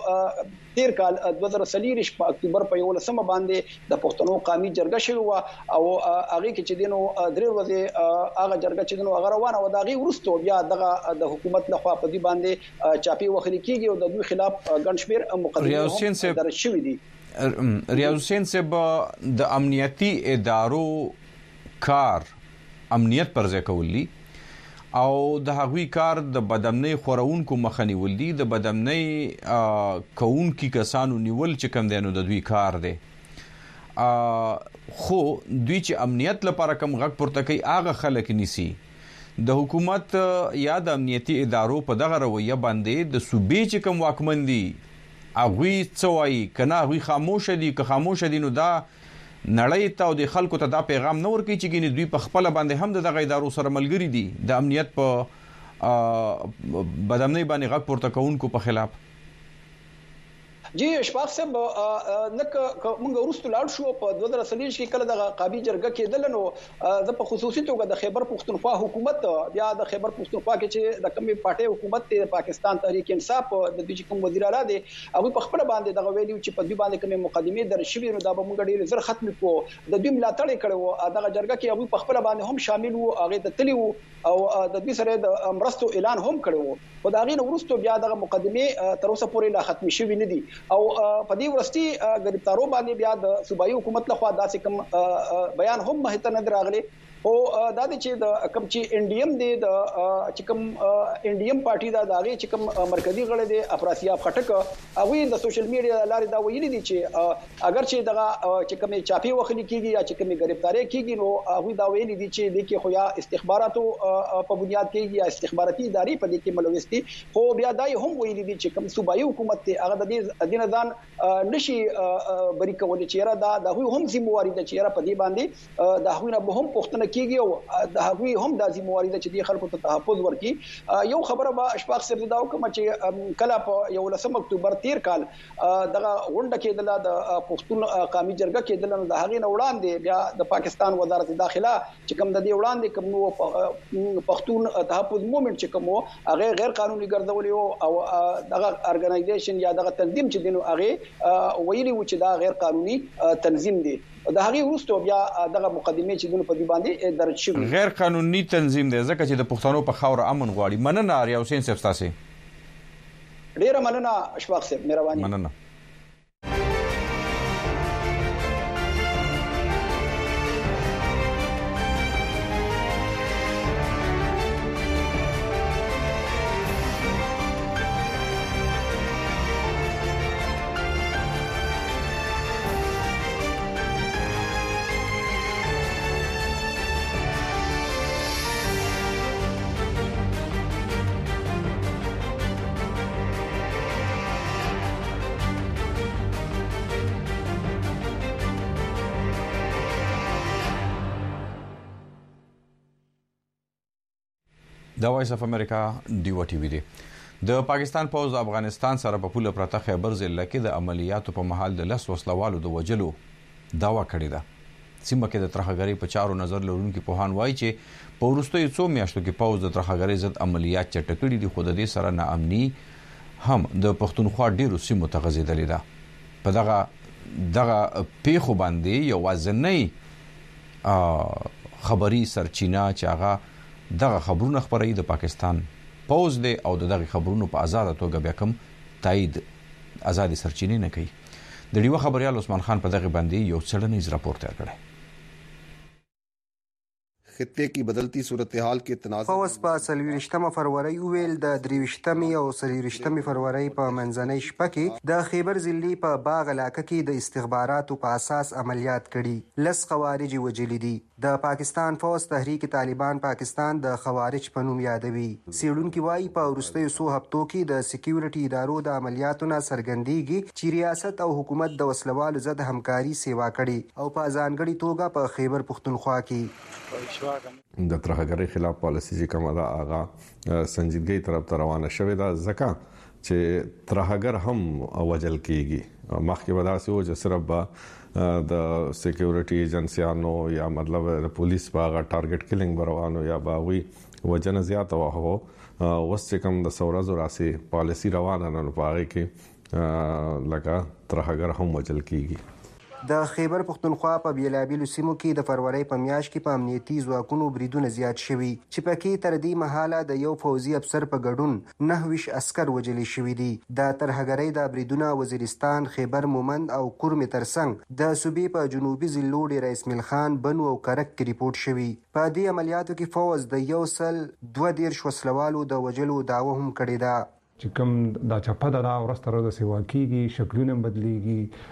13 کال 2023 په اکتوبر په 11 باندې د پښتنو قومي جرګه شوی او هغه کې چې دینو درې ورځې هغه جرګه چې دینو هغه روانه و داغي ورستو بیا دغه د حکومت لخوا په دې باندې چاپی وخلی کیږي او د دوی خلاف ګنشمیر مقدمه درج شوی دي ریاض حسین صاحب د امنیتي ادارو کار امنیت پر ځای کولی او د هغوی کار د بدامنۍ خورونکو مخنی ولدي د بدامنۍ کونکي کسانو نیول چې کم دینو د دوی کار دی خو دوی چې امنیت لپاره کم غږ پورته کوي هغه خلک نیسی د حکومت یا د امنیتي ادارو په دغه رویه باندې د صوبې چې کم واکمن دي هغوی څه وایي کنه هغوی خاموش دي که خاموش دي نو دا نړۍ ته او د خلکو ته دا پیغام نه ورکوي چې ګینه دوی په خپل باندې هم دغه ادارو سره ملګری دي د امنیت په بدامنۍ باندې غږ پورته کوونکو په خلاف جی اشفاق صاحب نک موږ ورستو لاړ شو په 2023 کې کله د قابي جرګه کېدل نو د په خصوصي توګه د خیبر پختونخوا حکومت یا د خیبر پختونخوا کې چې د کومې پارټي حکومت ته پاکستان تحریک انصاف د دې کوم وزیر اعلی دی هغه په خپل باندې د ویلیو چې په دې باندې کومه مقدمه در شوی نو دا به موږ ډیر زر ختم کو د دې ملاتړ کړو دغه جرګه کې هغه په خپل باندې هم شامل وو هغه د تلی وو او د دې سره د مرستو اعلان هم کړو خو دا غي ورستو بیا دغه مقدمه تر اوسه پورې لا ختم شوی نه دي او په دې ورستي غریبتارو باندې بیا د صوبایي حکومت لخوا داسې کوم بیان هم مهته نه راغلي او دا چې د کوم چې انډیم دی د چې کوم انډیم پارټي دا دغه چې کوم مرکزی غړي دی افراسیاب خټک هغه د سوشل میډیا لارې دا ویلي دي چې اگر چې دغه چې کوم چاپی وخلی کیږي یا چې کوم گرفتاری کیږي نو هغه دا ویلي دي چې د کې خو یا استخباراتو په بنیاد کېږي یا استخباراتي ادارې په دې کې ملوث دي خو بیا دای هم ویلي دي چې کوم صوبایي حکومت ته هغه د دین ځان نشي بری کولای چې را د هغوی هم ذمہواری ده چې را پدې باندې د هغوی نه به هم پوښتنه کیږي او د هغوی هم د ذمہواری ده چې د خلکو ته تحفظ ورکړي. یو خبره به اشفاق صاحب دا وکم چې کله په 11 اکتوبر 13 کال دغه غونډه کېدله د پښتون قومي جرګه کېدله د هغې نه وړاندې بیا د پاکستان وزارت داخله چې کوم د دې وړاندې کوم پښتون تحفظ موومېنټ چې کوم هغه غیر قانوني ګرځولي او دغه ارګنایزیشن یا دغه تنظیم چې دینو هغه ویلي و چې دا غیر قانوني تنظیم دی. د هغې وروسته بیا دغه مقدمې چې دونه په دې باندې درج شوي غیر قانوني تنظیم دی ځکه چې د پښتنو په خاوره امن غواړي. مننه اریا حسین صاحب تاسو ډیره مننه اشفاق صاحب مهرباني. مننه. د وایس اف امریکا ډیو ټي وی دی. د پاکستان پوز د افغانستان سره په پوله پرته خیبر ضلع کې د عملیاتو په محل د لس وسلوالو د وجلو داوا کړې ده. سیمه کې د ترهګری په چارو نظر لرونکو پوهان وایي چې په وروستیو څو میاشتو کې پوز د ترهګری ضد عملیات چټکړي دي، خو د دې سره ناامني هم د پښتونخوا ډیرو سیمو ته غځېدلې ده. په دغه پیښو باندې یو وازنۍ خبري سرچینه چې هغه دغه خبرونه خبري د پاکستان پوز دی او دغه خبرونو په آزاد توګه بیا کوم تایید آزادي سرچینه نه کوي. د ډیو خبريال عثمان خان په دغه باندې یو څلنیز راپور تیار کړی. خطے کی بدلتی صورتحال کے تناظر فوز په 23 فروری ویل د 23 او 24 فروری په منځنۍ شپه کې د خیبر ضلع په باغ علاقه کې د استخباراتو په اساس عملیات کړي. لس خوارج وجلي دي. د پاکستان فوز تحریک طالبان پاکستان د خوارج په نوم یادوي. سیډونکو وايي په وروستیو څو هفتو کې د سکیورټي ادارو د عملیاتو نه څرګندېږي چې ریاست او حکومت د وسلوالو ضد همکاري سیوا کړي او په ځانګړي توګه په خیبر پښتونخوا کې د ترهګری خلاف پالیسی چې کومه ده هغه سنجیدګۍ طرف ته روانه شوې ده، ځکه چې ترهګر هم وجل کیږي. مخکې ودا سه چې صرف د سکیورټي ایجنسیانو یا مطلب د پولیس په ټارګټ کیلینګ بروانو یا باوی وجنه زیات واه وس کوم د سورازو راسي پالیسی روانه نه پاره کې لکه ترهګر هم وجل کیږي. د خیبر پښتونخوا په بیلابیلو سیمو کې د فروری په میاشت کې په امنیتي ځواکونو بریدونه زیات شوي چې پکې تر دې مهاله د یو فوزي افسر په ګډون 9 عسكر وجل شوي دي. د ترهګری د بریدونه وزیرستان، خیبر مومند او کورم ترڅنګ د صوبې په جنوبي ضلعو ډیر اسماعیل خان، بنو او کرک کې ریپورت شوي. په دې عملیاتو کې فوز د یو سل 22 وسلوالو د وجلو داوا هم کړې ده. چې کوم دا چپه دا ورسته د سیوا کیږي، شکلونه بدليږي.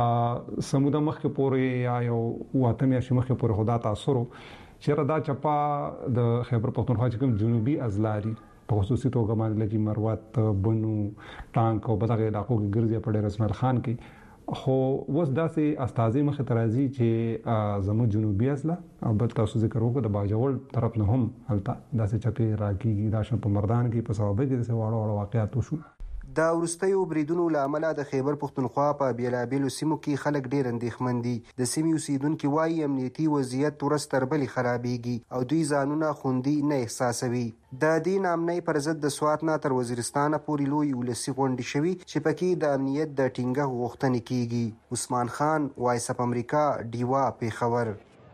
سموده مخکې پورې یا یو واتمه شي مخکې پورې خدا تاثیر چې دا چپا د خیبر پښتونخوا چې کوم جنوبي ازلاري په خصوصي توګه باندې لګي مروت، بنو، ټانک او بدغه علاقو کې ګرځي په ډېر اسماعیل خان کې. خو وس داسې استازي مخ ترازی چې زمو جنوبي ازله او بل تاسو ذکر وکړه د باجوړ طرف نه هم هلته داسې چپې راکېږي. دا شنه په مردان کې په سبب کې د واړو واقعیت وشو. د وروستیو بریدونو له امله د خیبر پښتونخوا په بیلابیلو سیمو کې خلک ډیر اندېښمن دي. د سیمې اوسیدونکو وايي امنیتي وضعیت ورځ تر بلې خرابېږي او دوی ځانونه خوندي نه احساسوي. د دې نامنۍ پر ضد د سوات نه تر وزیرستان پورې لوی ولسي غونډې شوي چې پکې د امنیت د ټینګښت غوښتنې کیږي. عثمان خان، وایس اف امریکا، ډیوا، پیښور.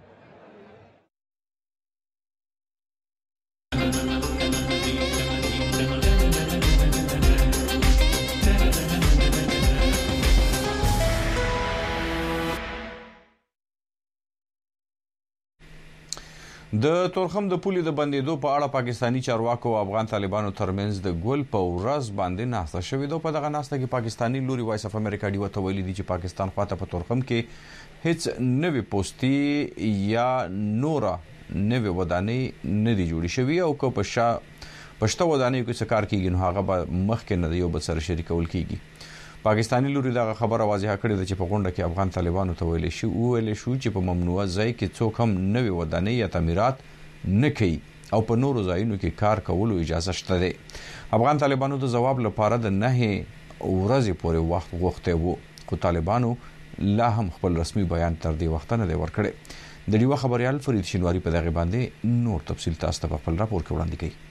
د تورخم د پولې د بندیدو په اړه پاکستانی چارواکو او افغان طالبانو ترمنځ د ګل په ورځ باندې ناسته شوې ده. په دغه ناسته کې پاکستانی لوري وایس اف امریکا ډیو ته ویلي دي چې پاکستان خواته په تورخم کې هیڅ نوې پوسټي یا نورا نوې ودانۍ نه دي جوړې شوې او که پښته ودانۍ کې څه کار کیږي نو هغه به مخکې نه یو بل سره شریکول کیږي. پاکستانی لوري دا خبره واضحه کړې ده چې په غونډه کې افغان طالبانو ته ویل شو چې په ممنوعه ځای کې څوک هم نوې ودانۍ یا تعمیرات نه کوي او په نورو ځایونو کې کار کولو اجازه شته ده. افغان طالبانو د جواب لپاره د 9 ورځې پورې وخت غوښته وو خو طالبانو لا هم خپل رسمي بیان تر دې وخت نه دی ورکړی. د ډیوا خبريال فرید شینواری په دغه باندې نور تفصیل تاسو ته په خپل راپور کې وړاندې کوي.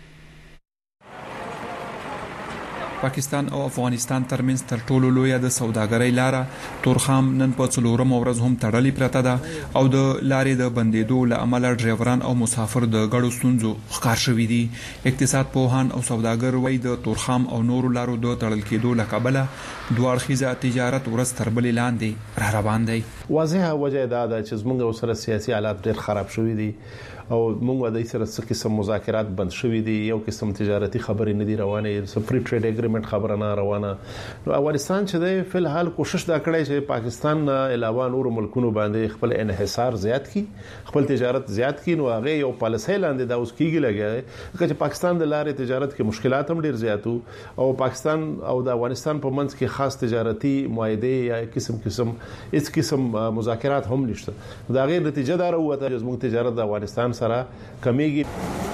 پاکستان او افغانستان ترمنځ تر ټولو لوی د سوداګرۍ لاره تورخم نن په 4 ورځ هم تړلې پرته ده او د لارې د بندیدو لامل ډرایوران او مسافر د غړو ستونزو ښکار شوې دي. اقتصاد پوهان او سوداګر وایي د تورخم او نورو لارو د تړل کېدو لکبله دوه اړخیزه تجارت ورځ تر بلې لاندې را روان دی. واضحه وجه دا ده چې زموږ سره سیاسي حالات ډېر خراب شوي دي او موږ د سره څه قسم مذاکرات بند شوي دي. یو قسم تجارتي خبرې نه دي روانه، فري ټریډ اګریمنت خبره نه روانه. نو افغانستان چې د فل حال کوشش دا کړی چې پاکستان نه علاوه نور ملکونو باندې خپل انحصار زیات کړي، خپل تجارت زیات کړي. نو هغه یو پالیسي لاندې دا اوس کیږي لګي چې پاکستان د لارې تجارت کې مشکلات هم ډیر زیاتو او پاکستان او د افغانستان په منځ کې خاص تجارتي معاهده یا هیڅ قسم مذاکرات هم نشته. دا غیر نتیجه دار وته چې زموږ تجارت د افغانستان سره کمیږي.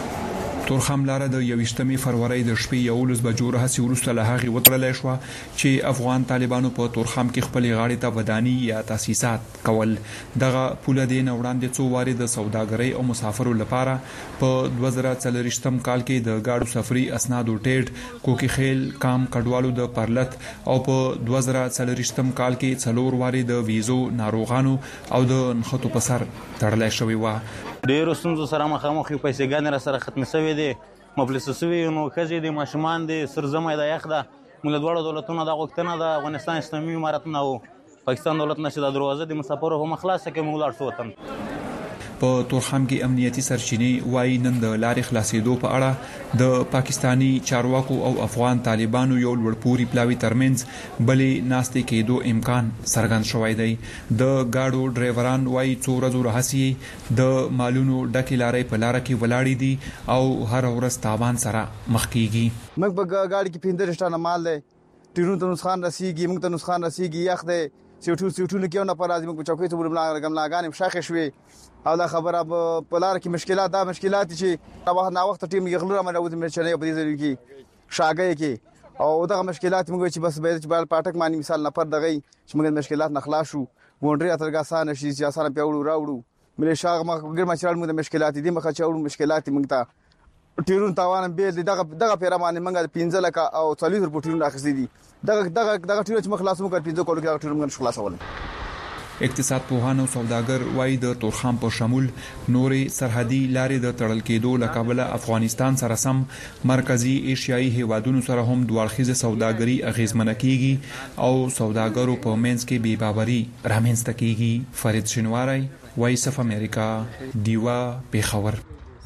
تورخم لاره د 21 فروری د شپې 11 بجو راهسي ورسته له هغه وتړل شو چې افغان طالبانو په تورخم کې خپل غاړې ته ودانی یا تاسیسات کول. دغه پوله د نوړاندې څو واري د سوداګرۍ او مسافرو لپاره په 2040 کال کې د گاډو سفري اسنادو ټیټ کوکي خیل کام کډوالو د پرلت او په 2040 کال کې څلور واري د ویزو ناروغانو او د نخټو په سر تړل شوی و. ډیرو ستونزو سره مخامخ یو پیسې ګان را سره ختم شوی دي، مفلس شوی نو خځې دي، ماشومان دي، سرزمه د یخ ده. موږ دوه دولتونو د غوښتنه د افغانستان اسلامي امارت نه وو پاکستان دولت نشه د دروازه د مسافرو هم خلاصه کې موږ لاړ شو. په تورخم کې امنیتي سرچینې وايي نن د لارې خلاصېدو په اړه د پاکستانی چارواکو او افغان طالبانو یو لوړپوري پلاوي ترمنځ بلې ناستې کېدو امکان څرګند شوی دی. د گاډو ډرایوران وايي څو ورځې راهسي د مالونو ډکې لارې په لار کې ولاړې دي او هر ورځ تاوان سره مخ کیږي. موږ په گاډي کې 15 ټنه مال دی، ټیرونو ته نسخان رسیږي، موږ ته نسخان رسیږي، یخ دی، سیټونو کې نه پر راځي. موږ چوکۍ ته ورملاګم لاګانې شاخه شوي او دا خبره په لار کې مشکلات چې نا وخت ټیم یې غلره مې راوځي چې نه په دې ځای کې شاګه کې او دا مشکلات موږ چې بس به چې پاټک معنی مثال نه پر دغه چې موږ مشکلات نه خلاص شو ګونډري اترګا سان شي چې اسانه پیوړو راوړو مې شاغ ما ګر ما چرال موږ مشکلات دي مخه چاوړو مشکلات موږ ته ټیرون تاوان به دغه پیرامانه موږ 15 لک او 40 روپټیرون اخیستي دي. دغه ټیرون چې مخلاص موږ 15 کولو کې ټیرون خلاصول. اقتصاد پوهان او سوداګر وايي د تورخم په شمول نورې سرحدي لارې د تړل کېدو لکبله افغانستان سره سم مرکزی ایشیایي هیوادونو سره هم دوه اړخیزه سوداګري اغیزمنه کیږي او سوداګرو په منځ کې بې باوري رامنځته کیږي. فرید شینواری، وایس اف امریکا، دیوا، پیښور.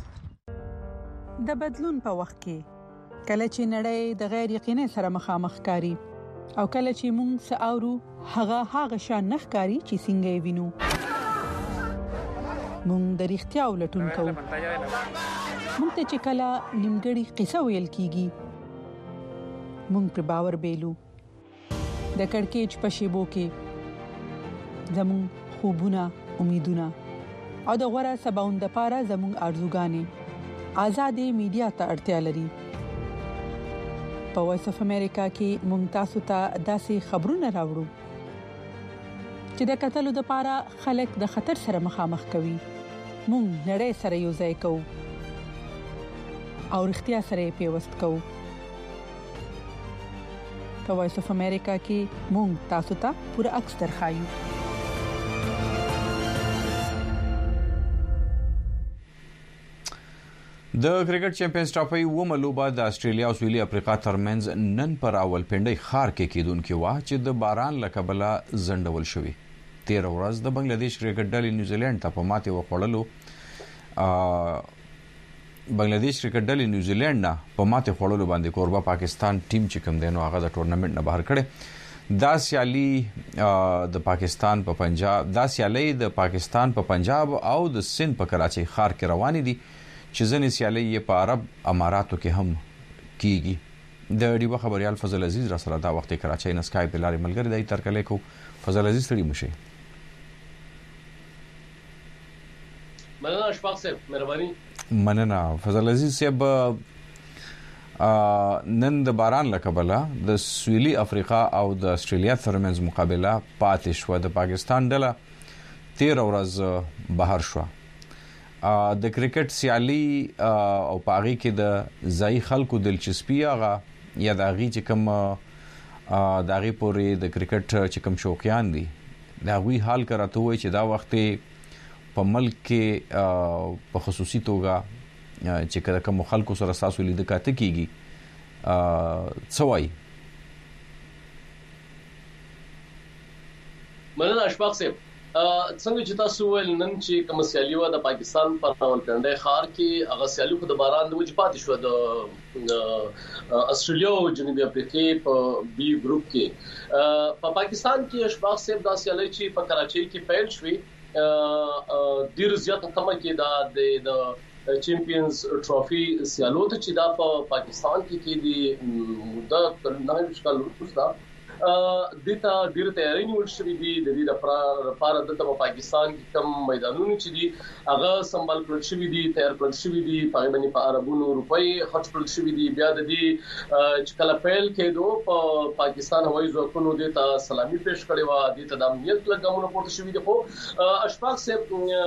د بدلون په وخت کې کله چې نړۍ د غیر یقیني سره مخامخ کاری او کله چې موږ ساورو هغه شان نخکاری چې څنګه وینو موږ د اړتیا ولټون کوو. موږ ته چې کله نیمګړی قصه ویل کیږي موږ پر باور بیلو. د کڑکېچ په شیبو کې زموږ خوبونه، امیدونه او د غوړه سباوند لپاره زموږ ارزوګانې آزادې میډیا ته اړتیا لري. په وایس اف امریکا کې مونږ تاسو ته داسې خبرونه راوړو چې د قتلو د پاره خلک د خطر سره مخامخ کوي. مونږ نړۍ سره یو ځای کوو او اړتیا سره پیوست کوو. په وایس اف امریکا کې مونږ تاسو ته پوره عکس درخایو. د کرکټ چیمپیونز ټرافي وملوبه د استرالیا او سویلي افریقا ترمنځ نن پر اول پنډي خار کې کېدونکې و چې د باران لکبله زندول شوی. 13 ورځ د بنگلاديش کرکټ ډلې نیوزیلند ته په ماتې وخوړلو بنگلاديش کرکټ ډلې نیوزیلند نه په ماتې خوړلو باندې کوربه پاکستان ټیم چې کوم دی نو هغه د ټورنمنت نه بهر کړي. دا سیالي د پاکستان په پنجاب او د سند په کراچي ښار کې روانې دي چې ځنې سیالي په عرب اماراتو کې هم کیږي. د ډیوه خبريال فضل عزیز را سره دا وخت کراچۍ نه سکایپ لارې ملګری دی ترکلې کو فضل عزیز ستړي مشه مننه اشفاق صاحب مهرباني مننه فضل عزیز صاحب نن د باران لکبله د سویلي افریقا او د استرالیا ترمنځ مقابله پاتې شو د پاکستان ډله 13 ورځ بهر شو د کرکټ سیالي او پاغي کې د ځای خلکو دلچسپي هغه یا د غي چې کوم د غي پورې د کرکټ چې کوم شوقیان دي دا وی حال کراته وي چې دا وخت په ملک کې په خصوصي توګه چې کله کوم خلکو سره تاسو لید کاته کیږي څوای مننه اشفاق صاحب څنګه چې تاسو ول نن چې کوم سیالي و د پاکستان په راولپنډي ښار کې هغه سیالي په باران د وجې پاتې شو د استرالیا او جنوبي افریقا په بي ګروپ کې په پاکستان کې اشفاق صاحب دا سیالي چې په کراچۍ کې پیل شوې ډیر زیاته تمه کې د چیمپیونز ټرافي سیالو ته چې دا په پاکستان کې د مدته 9 کال وروسته دته ډیر تیاری نیول شوې دي د دې لپاره د پاکستان کې کم میدانونه چې دي هغه سمبال کړل شوې دي تیار کړل شوې دي په باندې په عربونو روپۍ خرج کړل شوې دي بیا د دې چې کله پیل کېدو په پاکستان هوایي ځواکونو د سلامي پیښ کړي و د تدامیت لګامونه پورته شوې دي خو اشفاق صاحب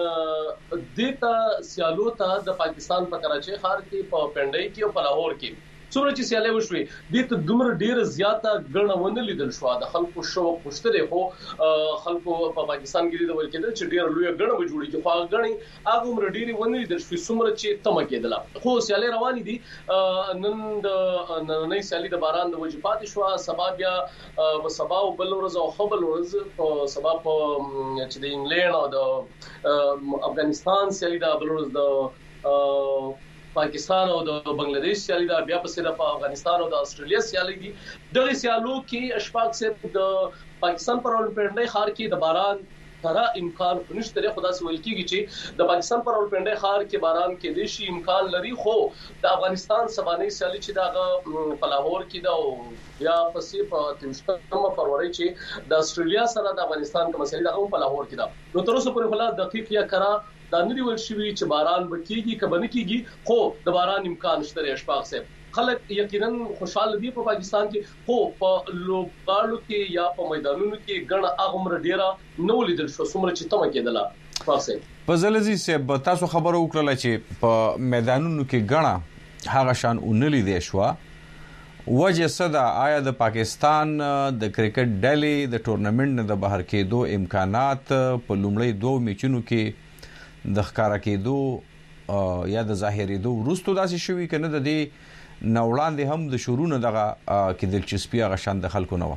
دته سیالو ته د پاکستان په کراچۍ ښار کې په پنډۍ کې او په لاهور کې څومره چې سیالي وشوي د دومره ډیر زیاته غړنونه لیدل شو د خلکو شوق پښته دی خو خلکو په پاکستان کې د ورکېدل چې ډیر لوی غړنه وجوړي چې خو غړني هغه عمر ډیر ونه لیدل شو څومره چې تمه کېدله خو سیالي روانې دي نن د نن سیالي د باران د وجې پاتې شو سبا بیا سبا او بل ورځ او خبل ورځ په سبا په چې د انګلند او د افغانستان سیالي د بل ورځ د پاکستان او د بنگلاديش سیالي دا بیا پسې د افغانستان او د استرالیا سیالي دي دغه سیالو کې اشفاق صاحب د پاکستان پر اولمپیاډي ښار کې د باران ترا امکان نشته خدا سي ویل کیږي چې د پاکستان پر اولمپیاډي ښار کې باران کې د شي امکان لري خو د افغانستان سبانه سیالي چې دا په لاهور کې دا یا پسې په 13 فروری چې د استرالیا سره د افغانستان کوم مسلې دا په لاهور کې دا نو تر اوسه پورې خلا دقیق یا کرا دا نه دی ول شوی چې باران بکیږي کبه نه کیږي خو د باران امکان شته اشفاق صاحب خلک یقینا خوشاله دي په پاکستان کې خو په لوبغاړو کې یا په میدانونو کې ګڼه اغمر ډیره نو لیدل شو څومره چې تمه کېدله فاصله فضل عزیز صاحب تاسو خبرو وکړه چې په میدانونو کې ګڼه هغه شان اونلې دي شو وجه صدا آیا د پاکستان د کرکټ ډلې د ټورنمنت نه د بهر کېدو امکانات په لومړی دوه میچونو کې د ښکارا کېدو یا د ظاهرېدو وروسته داسې شوي کنه د دې نوړاندې هم د شورونه دغه کې دلچسپي هغه شان د خلکو نه و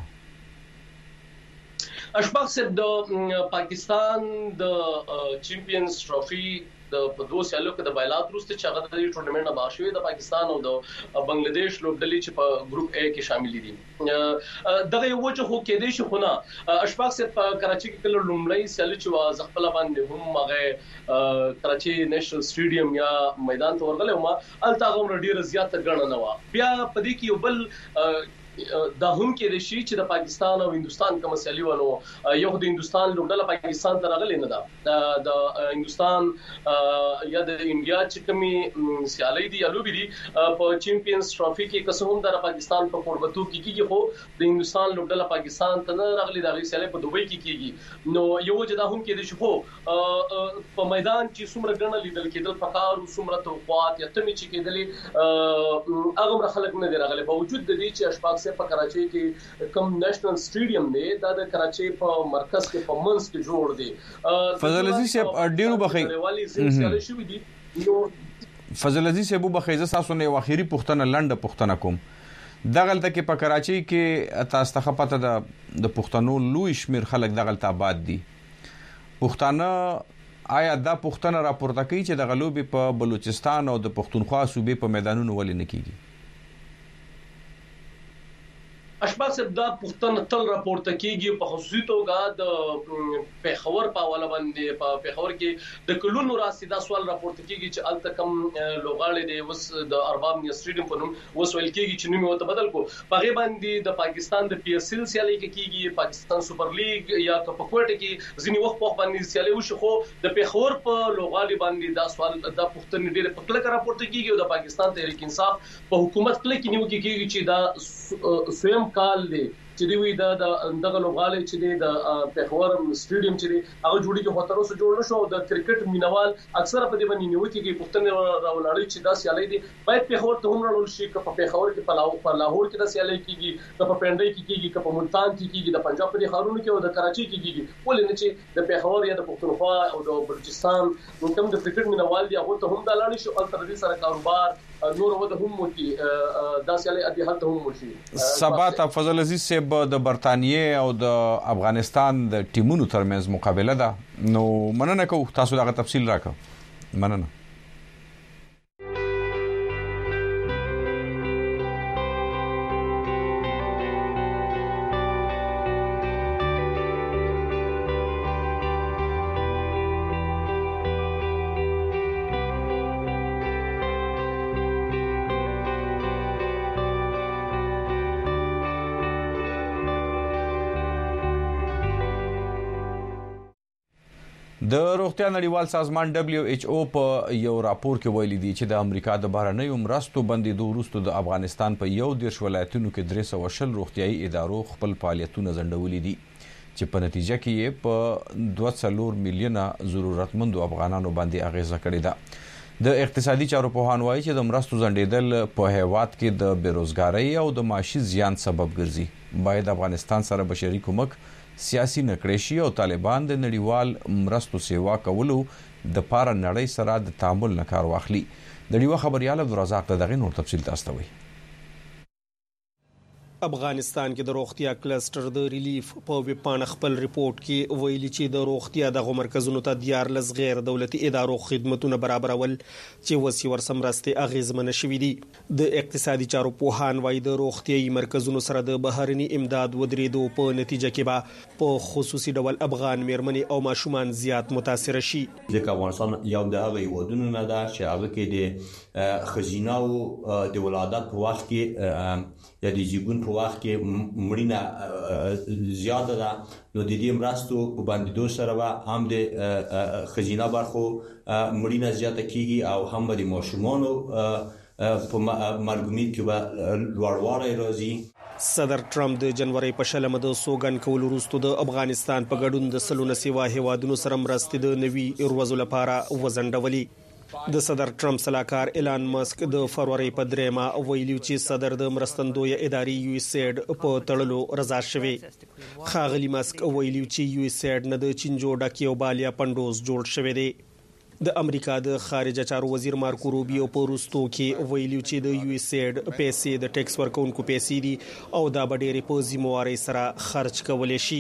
اشفاق صاحب د پاکستان د چیمپیونز ټرافي د په دوه سیالو کې د بایلات وروسته چې هغه د ټورنمنت نه باشوي د پاکستان او د بنگلاديش لوبډلې چې په ګروپ A کې شامل دي دغه یو وجه هو کې دي چې خو نه اشفاق صاحب په کراچۍ کې کله لومړی سیالي چې ځخپل باندې هم هغه کراچۍ نېشنل سټیډیم یا میدان ته ورغله ما الته غوړ ډیره زیاته غړنه نه و بیا په دې کې یو بل دا هم کې د شي چې د پاکستان او هندستان کوم سیالي ونه یو د هندستان لوبډله پاکستان ته راغلی نه ده د هندستان یا د انډیا چې کومي سیالي دي الوبي دي په چیمپیونز ټرافي کې قسم د پاکستان په قربتو کې کیږي خو د هندستان لوبډله پاکستان ته نه راغلی د سیالي په دوبۍ کې کیږي نو یو جدا هم کې د شي خو په میدان چې څومره ګڼه لیدل کېدل فقار او څومره توقعات یا تمې چې کېدلې هغه خلک نه دی راغلي باوجود د دې چې اشفاق په کراچۍ کې کوم نېشنل سټیډیم دی دا د کراچۍ په مرکز کې په منځ کې جوړ دی فضل عزیز صاحب ډیرو بخیر فضل عزیز صاحب بخیر تاسو نه اخیری پښتنه لنډه پښتنه کوم دغلته کې په کراچۍ کې تاسو ته پته د پښتنو لوی شمیر خلک دغلته آباد دي پښتانه آیا دا پښتنه راپورته کوي چې د غلوبي په بلوچستان او د پښتونخوا صوبې په میدانونو ولې نه کیږي اشباق صاحب دا پښتون تل راپورته کیږي په خصوصي توګه د پیښور په حواله باندې په پیښور کې د کلونو راسي دا سوال راپورته کیږي چې الته کم لوغاړي دی وس د ارباب نیا سټیډیم په نوم وس ویل کیږي چې نوم وته بدل کو په غي باندې د پاکستان د پی ایس ایل سیالي کیږي پاکستان سپر لیګ یا په کوټه کې ځینی وخت په باندې سیالي وشو خو د پیښور په لوغالي باندې دا سوال د پښتون ډیره په کله راپورته کیږي او د پاکستان تحریک انصاف په حکومت کله کې نیو کیږي چې دا سویم کال دی چې دی وی دا دغه لوغاله چې دی د پیښور سټیډیم چې دی هغه جوړی کې هوتر اوسه جوړ نشو د کرکټ مینوال اکثر په دې باندې نیوتی کې پښتنه راولړی چې دا سیالي دی باید پیښور ته هم راول شي که په پیښور کې په لاهور کې دا سیالي کیږي که په پنډای کې کیږي که په ملتان کې کیږي د پنجاب په خارونو کې او د کراچي کې کیږي ولې نه چې د پیښور یا د پښتونخوا او د بلوچستان کوم د کرکټ مینوال دی هغه ته هم دا لاړ شي او تر دې سره کاروبار نور وده هم موتی دا سیالي ادي حالت هم موشي سبات فضل عزیز صاحب د برتانیې او د افغانستان د ټیمونو ترمنځ مقابله ده نو مننه کوم تاسو دا تفصیل راکړه مننه د روغتیا نړیوال سازمان WHO په یو راپور کې ویلي دی چې د امریکا د بهرنیو مرستو بندیدو وروسته د افغانستان په 11 ولایتونو کې 320 روغتیاي ادارو خپل فعالیتونه ځنډولي دي چې په نتیجه کې په 2 میلیونه ضرورتمندو افغانانو باندې اغیزه کړې ده د اقتصادي چارو پوهان وایي چې د مرستو ځنډیدل په هیواد کې د بیروزګارۍ او د معاشي زیان سبب ګرځي باید افغانستان سره بشري کومک سیاسي نکړې او طالبان د نړیوال مرستو سیوا کولو د پاره نړۍ سره د تعامل نه کار واخلي د ډیو خبريال عبدالرزاق دغه نور تفصیل تاسو ته وایي افغانستان کې د روغتیا کلستر د ریلیف په ویبپاڼه خپل ریپورت کې ویلي چې د روغتیا د مرکزونو ته 14 غیر دولتي ادارو خدماتونه برابرول چې وسی ورسمرستي اغیزمن شوې دي د اقتصادي چارو پوهان وایي د روغتيایي مرکزونو سره د بهرني امداد ودرېدو په نتیجه کې به په خصوصي ډول افغان میرمنې او ماشومان زیات متاثر شي ځکه افغانستان یو د هغه ودونو نه ده چې هغه کې د خزینه او د ولادت په وخت کې یا د جیبون په وخت کې مړینه زیاته ده نو د دې مرستو په باندې سره هم د خزینه برخو مړینه زیاته کیږي او هم د ماشومانو په مرګومید کې به لوړوالی راځي صدر ټرمپ د جنوري په شلمه د سوګن کول وروسته د افغانستان په ګډون د سلونه سیوا هیوادونو سره مرستې د نوي ورځو لپاره وزندولي د صدر ټرمپ سلاکار ایلان ماسک د فروری په 3 ویلو چې صدر د مرستندوی ادارې یو اس ایډ په تړلو رضا شوه خاغلی ماسک ویلو چې یو اس ایډ نه د چینجو ډکیو بالیا پندوز جوړ شوه دی د امریکا د خارجه چارو وزیر مارکو روبیو په روستو کې ویلو چې د یو اس ایډ پیسې د ټیکس ورکونکو پیسې دي او دا به ډېر په ذمہواري سره خرج کولای شي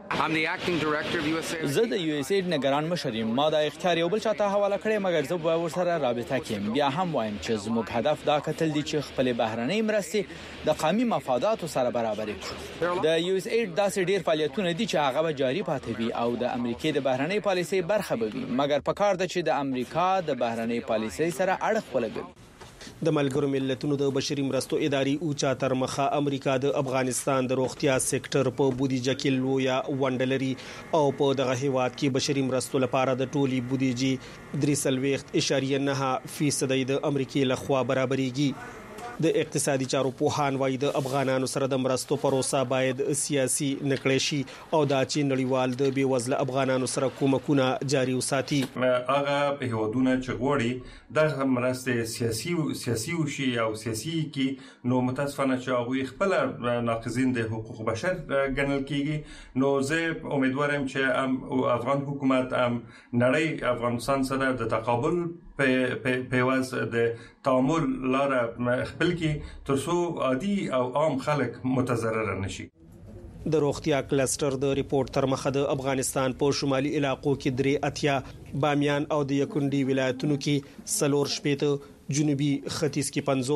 زه د یو اس ایډ نگران مشر یم ما د اختیار یو بل چاته حواله کړې مګر زه به ورسره رابطه کوم بیا هم وایم چې زموږ هدف دا کتل دي چې خپل بهرنۍ مرستې د قومي مفاداتو سره برابر کړو د یو اس ایډ داسې ډیر فعالیتونه دي چې هغه به جاري پاتې وي او د امریکای د بهرنۍ پالیسۍ برخه به وي مګر په کار ده چې د امریکا د بهرنۍ پالیسۍ سره اړخ ولګوي د ملګرو ملتونو د بشري مرستو ادارې اوچا تر مخه امریکا د افغانستان د روغتیا سېکټر په بودیجه کې لویا وندلري او په دغه هیواد کې بشري مرستو لپاره د ټولي بودیجې 3.9% د امریکای لخوا برابرېږي د اقتصادي چارو پوهان وایي د افغانانو سره د مرستو پروسه باید سیاسي نکړې شي او دا چې نړیوال د بیوزله افغانانو سره کومکونه جاري وساتي هغه په هیوادونو چې غوړي د مرستې سیاسي وشي او سیاسي کې نو متاسفانه چې هغه خپل ناقضین د حقوق بشر ګڼل کیږي نو زه امیدوارم چې افغان حکومت نړۍ افغانستان سره د تقابل پیواز د تعامل لاره خپل کې ترڅو عادي او عام خلک متضرر نشي د روغتیا کلستر د ریپورت تر مخه د افغانستان په شمالي علاقو کې 3 بامیان او د یکونډي ولایتونو کې 4 جنوبي ختیځ کې 50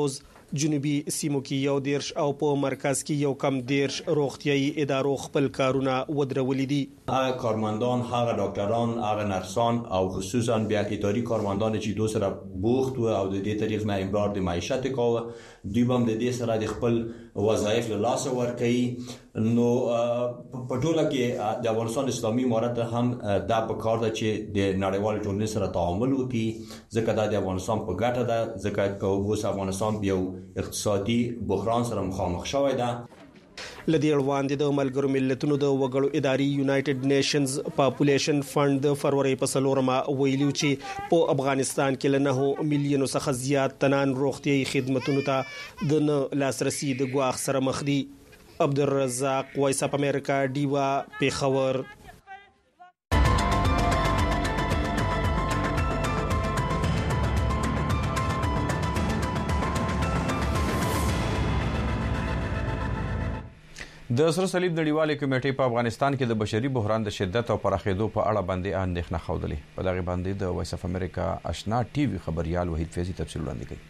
جنوبي سیمو کې 11 او په مرکز کې یو کم 10 روغتيایي ادارو خپل کارونه ودرولې دي. هغه کارمندان، هغه ډاکټران، هغه نرسان او خصوصا بیا اداري کارمندان چې دوی سره بوخت او د دې طریق نه امرار د معیشت کوي، دوی هم د دې سره د خپل وظایف له لاس ورکړي. نو په ټوله کې د افغانستان اسلامي امارت هم دا په کار ده چې د نړیوال ټولنې سره تعامل وکړي، ځکه دا د افغانستان په ګټه ده، ځکه اوس افغانستان یو اقتصادي بحران سره مخامخ شوی ده. لدی وړاندې د ملګرو ملتونو د وګړو اداري یونایټډ نیشنز پاپولیشن فند د فروری په 4 ویلو چې په افغانستان کې له 9 میلیونو څخه زیات تنان روغتيایي خدماتو ته د لاسرسي د ګواښ سره مخ دي. عبدالرزاق، وایس اپ امریکا، ډیوا، پیښور. د سره صلیب نړیوالې کمیټې په افغانستان کې د بشري بحران د شدت او پراخېدو په اړه باندې اندېښنه خوده. په دغه باندې د وایس اف امریکا آشنا ټي وي خبريال وحید فیضی تفصیل وړاندې کوي.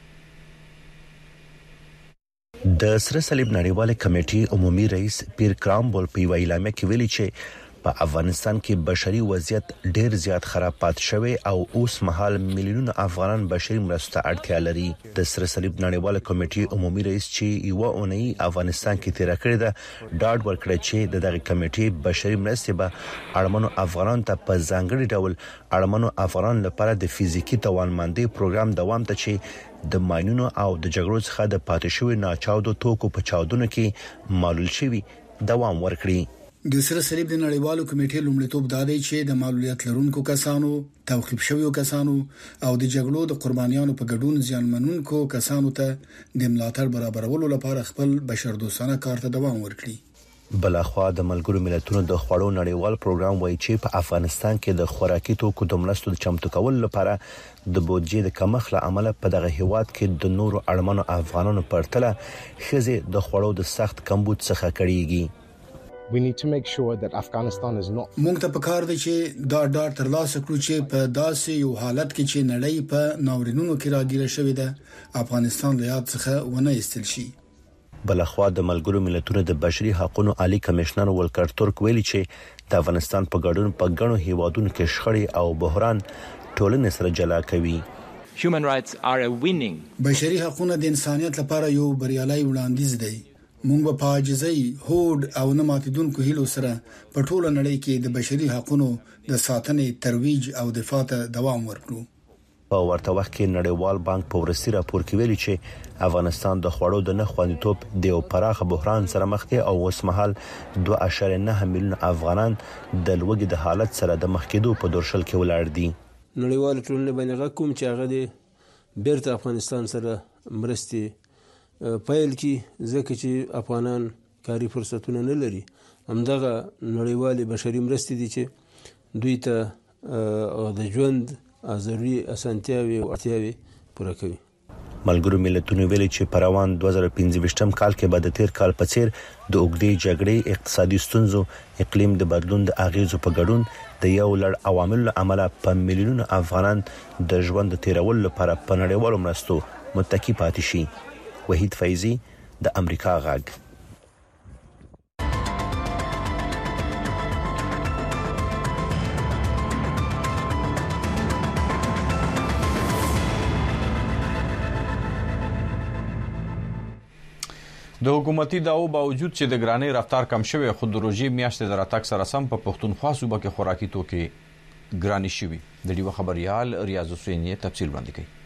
د سره صلیب نړیوالې کمیټې عمومي رئیس پیر کرامبول په ویلامه کې ویلي چې په افغانستان کې بشري وضعیت ډیر زیات خراب پات شوی او اوس مهال میلیونونه افغانان بشري مرسته اړتیا لري. د سره صلیب نړیواله کمیټې عمومي رئیس چې یو اونۍ افغانستان کې تیر کړی ده، ډاډ ورکړی چې دغه کمیټې بشري مرستې به اړمنو افغانانو ته په ځانګړي ډول اړمنو افغانانو لپاره د فزیکی توانمندۍ پروګرام دوام ته چې د ماینونو او د جګړو څخه د پاتې شوی ناچاودو توکو په چاودنو کې معلول شوی دوام ورکړي. د سره صلیب د نړیوالو کمیټې لومړیتوب دا دی چې د معلولیت لرونکو کسانو، توقيف شویو کسانو او د جګړو د قربانیانو په ګډون زیانمنونکو کسانو ته د ملاتړ برابرولو لپاره خپل بشردوستانه کار ته دوام ورکړي. بلخوا د ملګرو ملتونو د خوړو نړیوال پروګرام وایي چې په افغانستان کې د خوراکي توکو د مرستو چمتو کول لپاره د بودجې د کمښت له امله په دغه هیواد کې د نورو اړمنو افغانانو پرتله خزه د خوړو د سخت کمبود څخه کړيږي. We need to make sure that Afghanistan is not. موږ ته پکار دی چې دا ډاډ ترلاسه کړو چې په داسې یو حالت کې چې نړۍ په ناورینونو کې راګیره شوې ده، افغانستان له یاد څخه ونه ایستل شي. بلخوا د ملګرو ملتونو د بشري حقوقو عالی کمشنر ولکر ترک ویلي چې د افغانستان په ګډون په غنو هیوادونو کې شخړې او بحران ټولنې سره جلا کوي. Human rights are a winning. بشري حقوق د انسانيت لپاره یو بریالي وړاندیز دی. موږ په عاجزۍ، هوډ او نه ماتیدونکو هیلو سره په ټوله نړۍ کې د بشري حقوقو د ساتنې ترویج او دفاع ته دوام ورکړو. په ورته وخت کې نړیوال بانک په ورسي راپور کې ویلي چې افغانستان د خوړو د نه خوندیتوب د یو پراخ بحران سره مخ دی او اوسمهال 2.9 میلیون افغانان د لوږې د حالت سره د مخ کېدو په دورشل کې ولاړ دي. نړیوال ټولنې باندې کوم چې هغه د بیرته افغانستان سره مرستې پایل کی ځکه چې افغانان کاری فرصتونه نه لري، همدغه نړیوال بشري مرستې دي چې دوی ته د ژوند ضروري اسانتیاوي او اړتیاوي پوره کوي. ملګرو ملتونو ویلي چې په روان 2015 کال کې به د تیر کال په څیر د اوګدې جګړې، اقتصادي ستونزو، اقلیم د بدلون د اغیزو په ګډون د یو لړ عواملو عمله په میلیونونو افغانان د ژوند تیرول لپاره په نړیوالو مرستو متکی پاتې شي. وحید فیضی، د امریکا غږ. د حکومتي دعوو باوجود چې د ګرانۍ رفتار کم شوی، خو د روژې میاشتې د راتګ سره سم په پښتونخوا صوبه کې خوراکي توکي ګراني شوي. د ډیوه خبريال ریاض حسین تفصیل وړاندې کوي.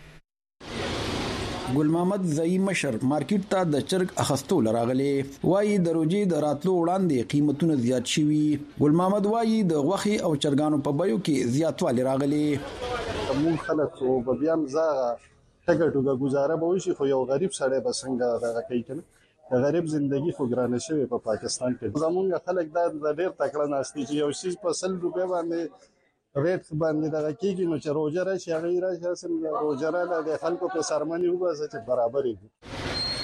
ګل محمد زئی مشر مارکیټ ته د چرګ اخستو لراغلي، وایي د روژې د راتلو وړاندې قیمتونه زیات شوي. ګل محمد وایي د غوښې او چرګانو په بیو کې زیاتوالی راغلي. موږ خلک او بیا مزه ټکټو د گزاره به وشي، خو یو غریب سړی به څنګه دغه کوي کنه، غریب زندگی خو ګرانه شوی په پاکستان کې. زمونږ خلک دا ډېر تکړه ناشتي چې یو شیز په 100 روپیا باندې ریټ باندې دغه کېږي، نو چې روزه راشي هغه راشي سم روزه را د خلکو په سرمنې وباسه چې برابرې.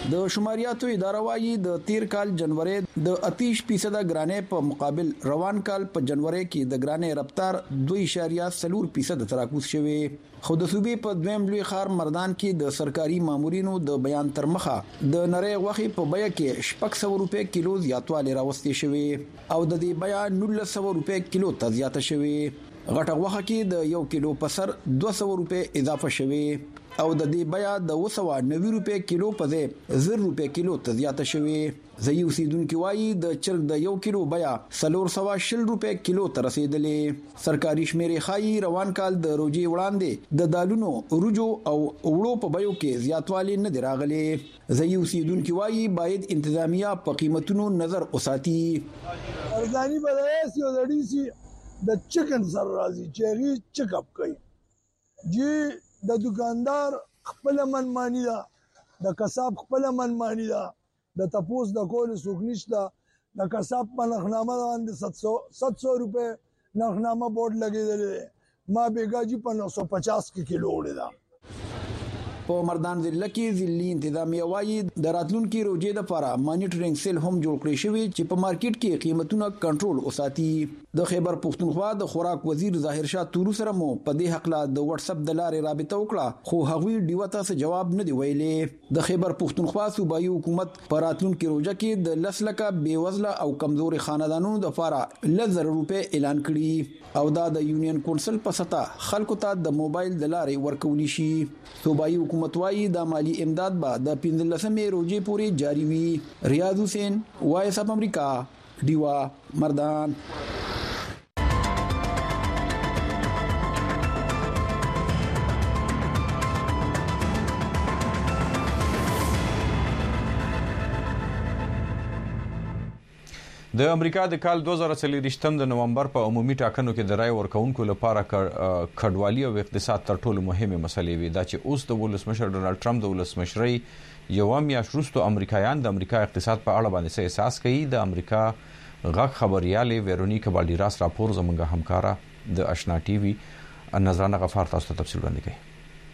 د شماریاتو اداره وايي د تیر کال جنوري د 30% ګرانې په مقابل روان کال په جنوري کې د ګرانې رفتار 2.4% تراکوز شوی. خو د صوبې په دویم لوی ښار مردان کې د سرکاري مامورینو د بیان تر مخه د نری غوښې په بیه کې 600 روپے کیلو زیاتوالی راوستي شوی او د دې بیه 1900 روپے کیلو ته زیاته شوی. غټه غوښه کې د 1 کیلو په سر 200 روپے اضافه شوی او د دې بیه د 290 روپے کیلو په ځای 0 روپے کیلو ته زیاته شوی. ځای اوسیدونکو وايي د چرګ د 1 کیلو بیه 460 روپے کیلو ته رسیدلې. سرکاري شمیرې ښایي روان کال د روجي وړاندې د دالونو روجو او وړو په بیو کې زیاتوالی نه دی راغلی. ځای اوسیدونکو وايي باید انتظامیه په قیمتونو نظر وساتي. ارزانی بدایس یو لړی سي د چکن سر راځي چې غي چک اپ کوي جی د دکاندار خپل منمانی ده د کسب خپل منمانی ده د تپوس د کول سوق نشته د کسب په نخنامه باندې 700 روپے نخنامه بورډ لګیدل ما بیګاجی په 950 کې کیلو وړه. په مردان ضلع کې ضلعي انتظامیه وايي د راتلونکو روجې لپاره مانیټرینګ سیل هم جوړ کړی شوی چې په مارکیټ کې قیمتونه کنټرول وساتي. د خیبر پښتونخوا د خوراک وزیر ظاهر شاه تورو سره مو په دې حق لا د واتس اپ د لارې رابطه وکړه خو هغوی ډیوه ته جواب نه دی ویلي. د خیبر پښتونخوا صوبایي حکومت په راتلونکو روجه کې د 10 لکه بیوزله او کمزوري خاندانونو لپاره 1000 روپے اعلان کړي او دا د یونین کونسل په سطح خلکو ته د موبایل د لارې ورکول شي. صوبایي حکومت وايي د مالی امداد به د 15مې روجې پورې جاری وي. ریاض حسین وایس اپ امریکا ډیوا مردان. د امریکا د کال 2023 د نومبر په عمومي ټاکنو کې د رای ورکونکو لپاره کډوالي او اقتصاد تر ټولو مهمه مسلې وي. دا چې اوس د ولسمشر ډونالد ټرمپ د ولسمشرۍ یو میاشت وروسته امریکایان د امریکا اقتصاد په اړه باندې څه احساس کوي. د امریکا غږ خبرياله ویرونیکا بالډیراس راپور زموږه همکارا د آشنا ټي وي نظرانه غفار تاسو ته تفصیل وړاندې کوي.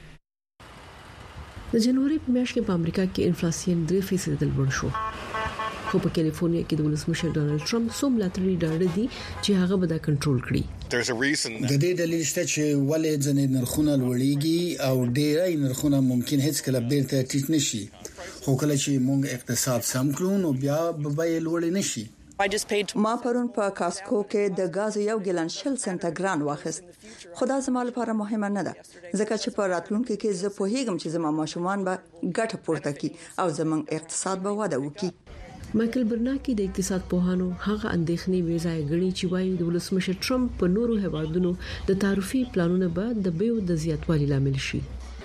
د جنوري په میاشت کې په امریکا کې انفلیسیون 3% لوړ شو. خو په کالیفورنیا کې د ولسمشر ډونالد ټرمپ سوم لاتري ډاډه دي چې هغه به دا کنټرول کړي. د دې دلیل شته چې ولې ځنې نرخونه لوړیږي او ډېرای نرخونه ممکن هیڅ کله بیرته ټیټ نشي. خو کله چې موږ اقتصاد سم کړو نو بیا به لوړ نشي. ما پرون په کاسکو کې د غاز یو ګیلن 10 سنټه ګران واخیست. خدا زما لپاره مهمه نه ده ځکه چې په راتلونکي کې زه پوهیږم چې زما ماشومان به ګټه پورته کړي او زموږ اقتصاد به وده وکړي. مایکل برناکی د اقتصاد پوهانو هغه اندېښنې ویځای غړي چې وايي د ولسمشر ټرمپ په نورو هیوادونو د تعرفي پلانونو به د بیو د زیاتوالي لامل شي.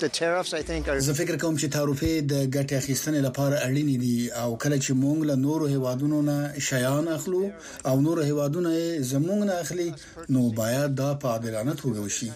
زه فکر کوم چې تعرفه د ګټې اخیستنې لپاره اړین دي او کله چې موږ له نورو هیوادونو نه شیان اخلو او نورو هیوادونو زموږ نه اخلي نو باید دا په عادلانه توګه وشي.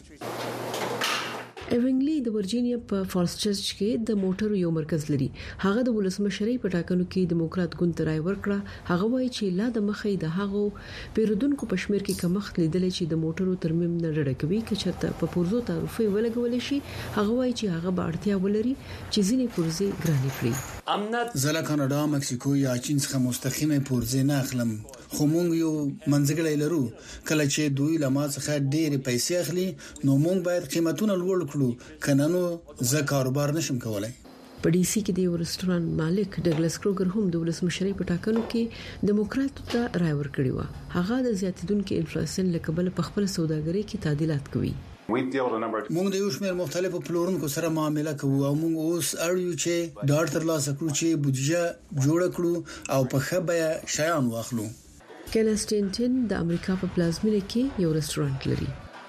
ایونګلی د ورجینیا په فالس چرچ کې د موټرو یو مرکز لري. هغه د ولسمشرۍ په ټاکنو کې دیموکرات ګوند ته رای ورکړه. هغه وایي چې لا د مخې د هغو پیرودونکو په شمیر کې کمښت لیدل چې د موټرو ترمیم نه ډډه کوي چې چرته په پورزو تعرفه ولګول شي. هغه وایي چې هغه به اړتیا ولري چې ځینې پورزې ګرانې کړي. زه له کاناډا، مکسیکو یا چین څخه مستقیمه پورزې نه اخلم. خو موږ یو منځګړی لرو. کله چې دوی له ما څخه ډېرې پیسې اخلي نو موږ باید قیمتونه لوړ کړو کنه نو زه کاروبار نشم کولای. په ډي سي کې د یو رستوران مالک ډګلس کروګر هم د ولسمشرۍ په ټاکنو کې دیموکراتو ته رای ورکړی و. هغه د زیاتیدونکو انفلیسیون لکبل په خپل سوداګرۍ کې تعدیلات کوي. موږ د یو شمېر مختلفو پلورونکو سره معامله کوو او موږ اوس اړیو چې ډاډ ترلاسه کړو چې بودیجه جوړ کړو او په ښه بیه شیان واخلو. کینستینټن د امریکا په پلازمینه کې یو رستورانت لري.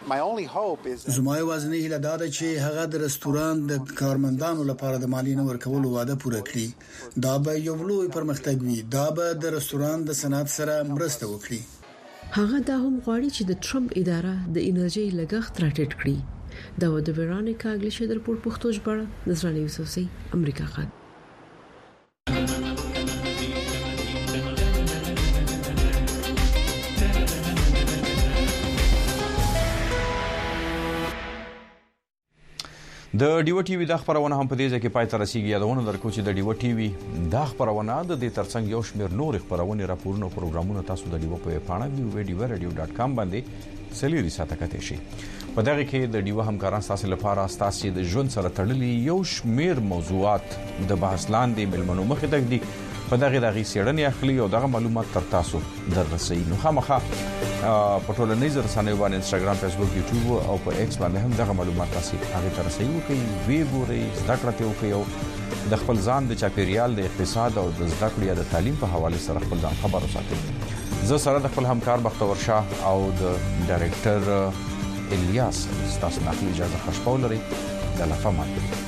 زما یوازینی هیله دا ده چې هغه د رستوران د کارمندانو لپاره د مالی نه ورکولو وعده پوره کړي. دا به یو لوی پرمختګ وي. دا به د رستوران د صنعت سره مرسته وکړي. هغه دا هم غواړي چې د ټرمپ اداره د انرژي لګښت راټیټ کړي. دا د ویرانیکا انګلیش د رپورټ پښتو ژباړه نظرانه یوسفزئی امریکا خان. د ډیو ټي وي د خبرونه هم په دې ځکه پای ته رسیدي. یادونه درکو چې د ډیو ټي وي د خبرونه د دې ترڅنګ یو شمېر نور خبرونه راپورونه او پروګرامونه تاسو د ډیو په پاڼه www.radio.com باندې سلیری ساته کته شي. په دغه کې د ډیو همکاران تاسو لپاره تاسو د ژوند سره تړلي یو شمېر موضوعات د بحث لاندې ملمنو مخې ته دي. په دغه سیړنې اخلي او دغه معلومات تر تاسو دررسي. نو خامخا په ټولنیز رسنیو باندې انستګرام، فیسبوک، یوټیوب او په ایکس باندې هم دغه معلومات تاسو هغه تر رسي وکي وی ګوري زده کړه ته وکي او د خپل ځان د چاپیریال د اقتصاد او د زده کړې د تعلیم په حواله سره خپل ځان خبر وساتئ. زه سره د خپل همکار بختور شاه او د ډایریکټر الیاس تاسو نه اجازه خوشبو لري. د لفظ ماته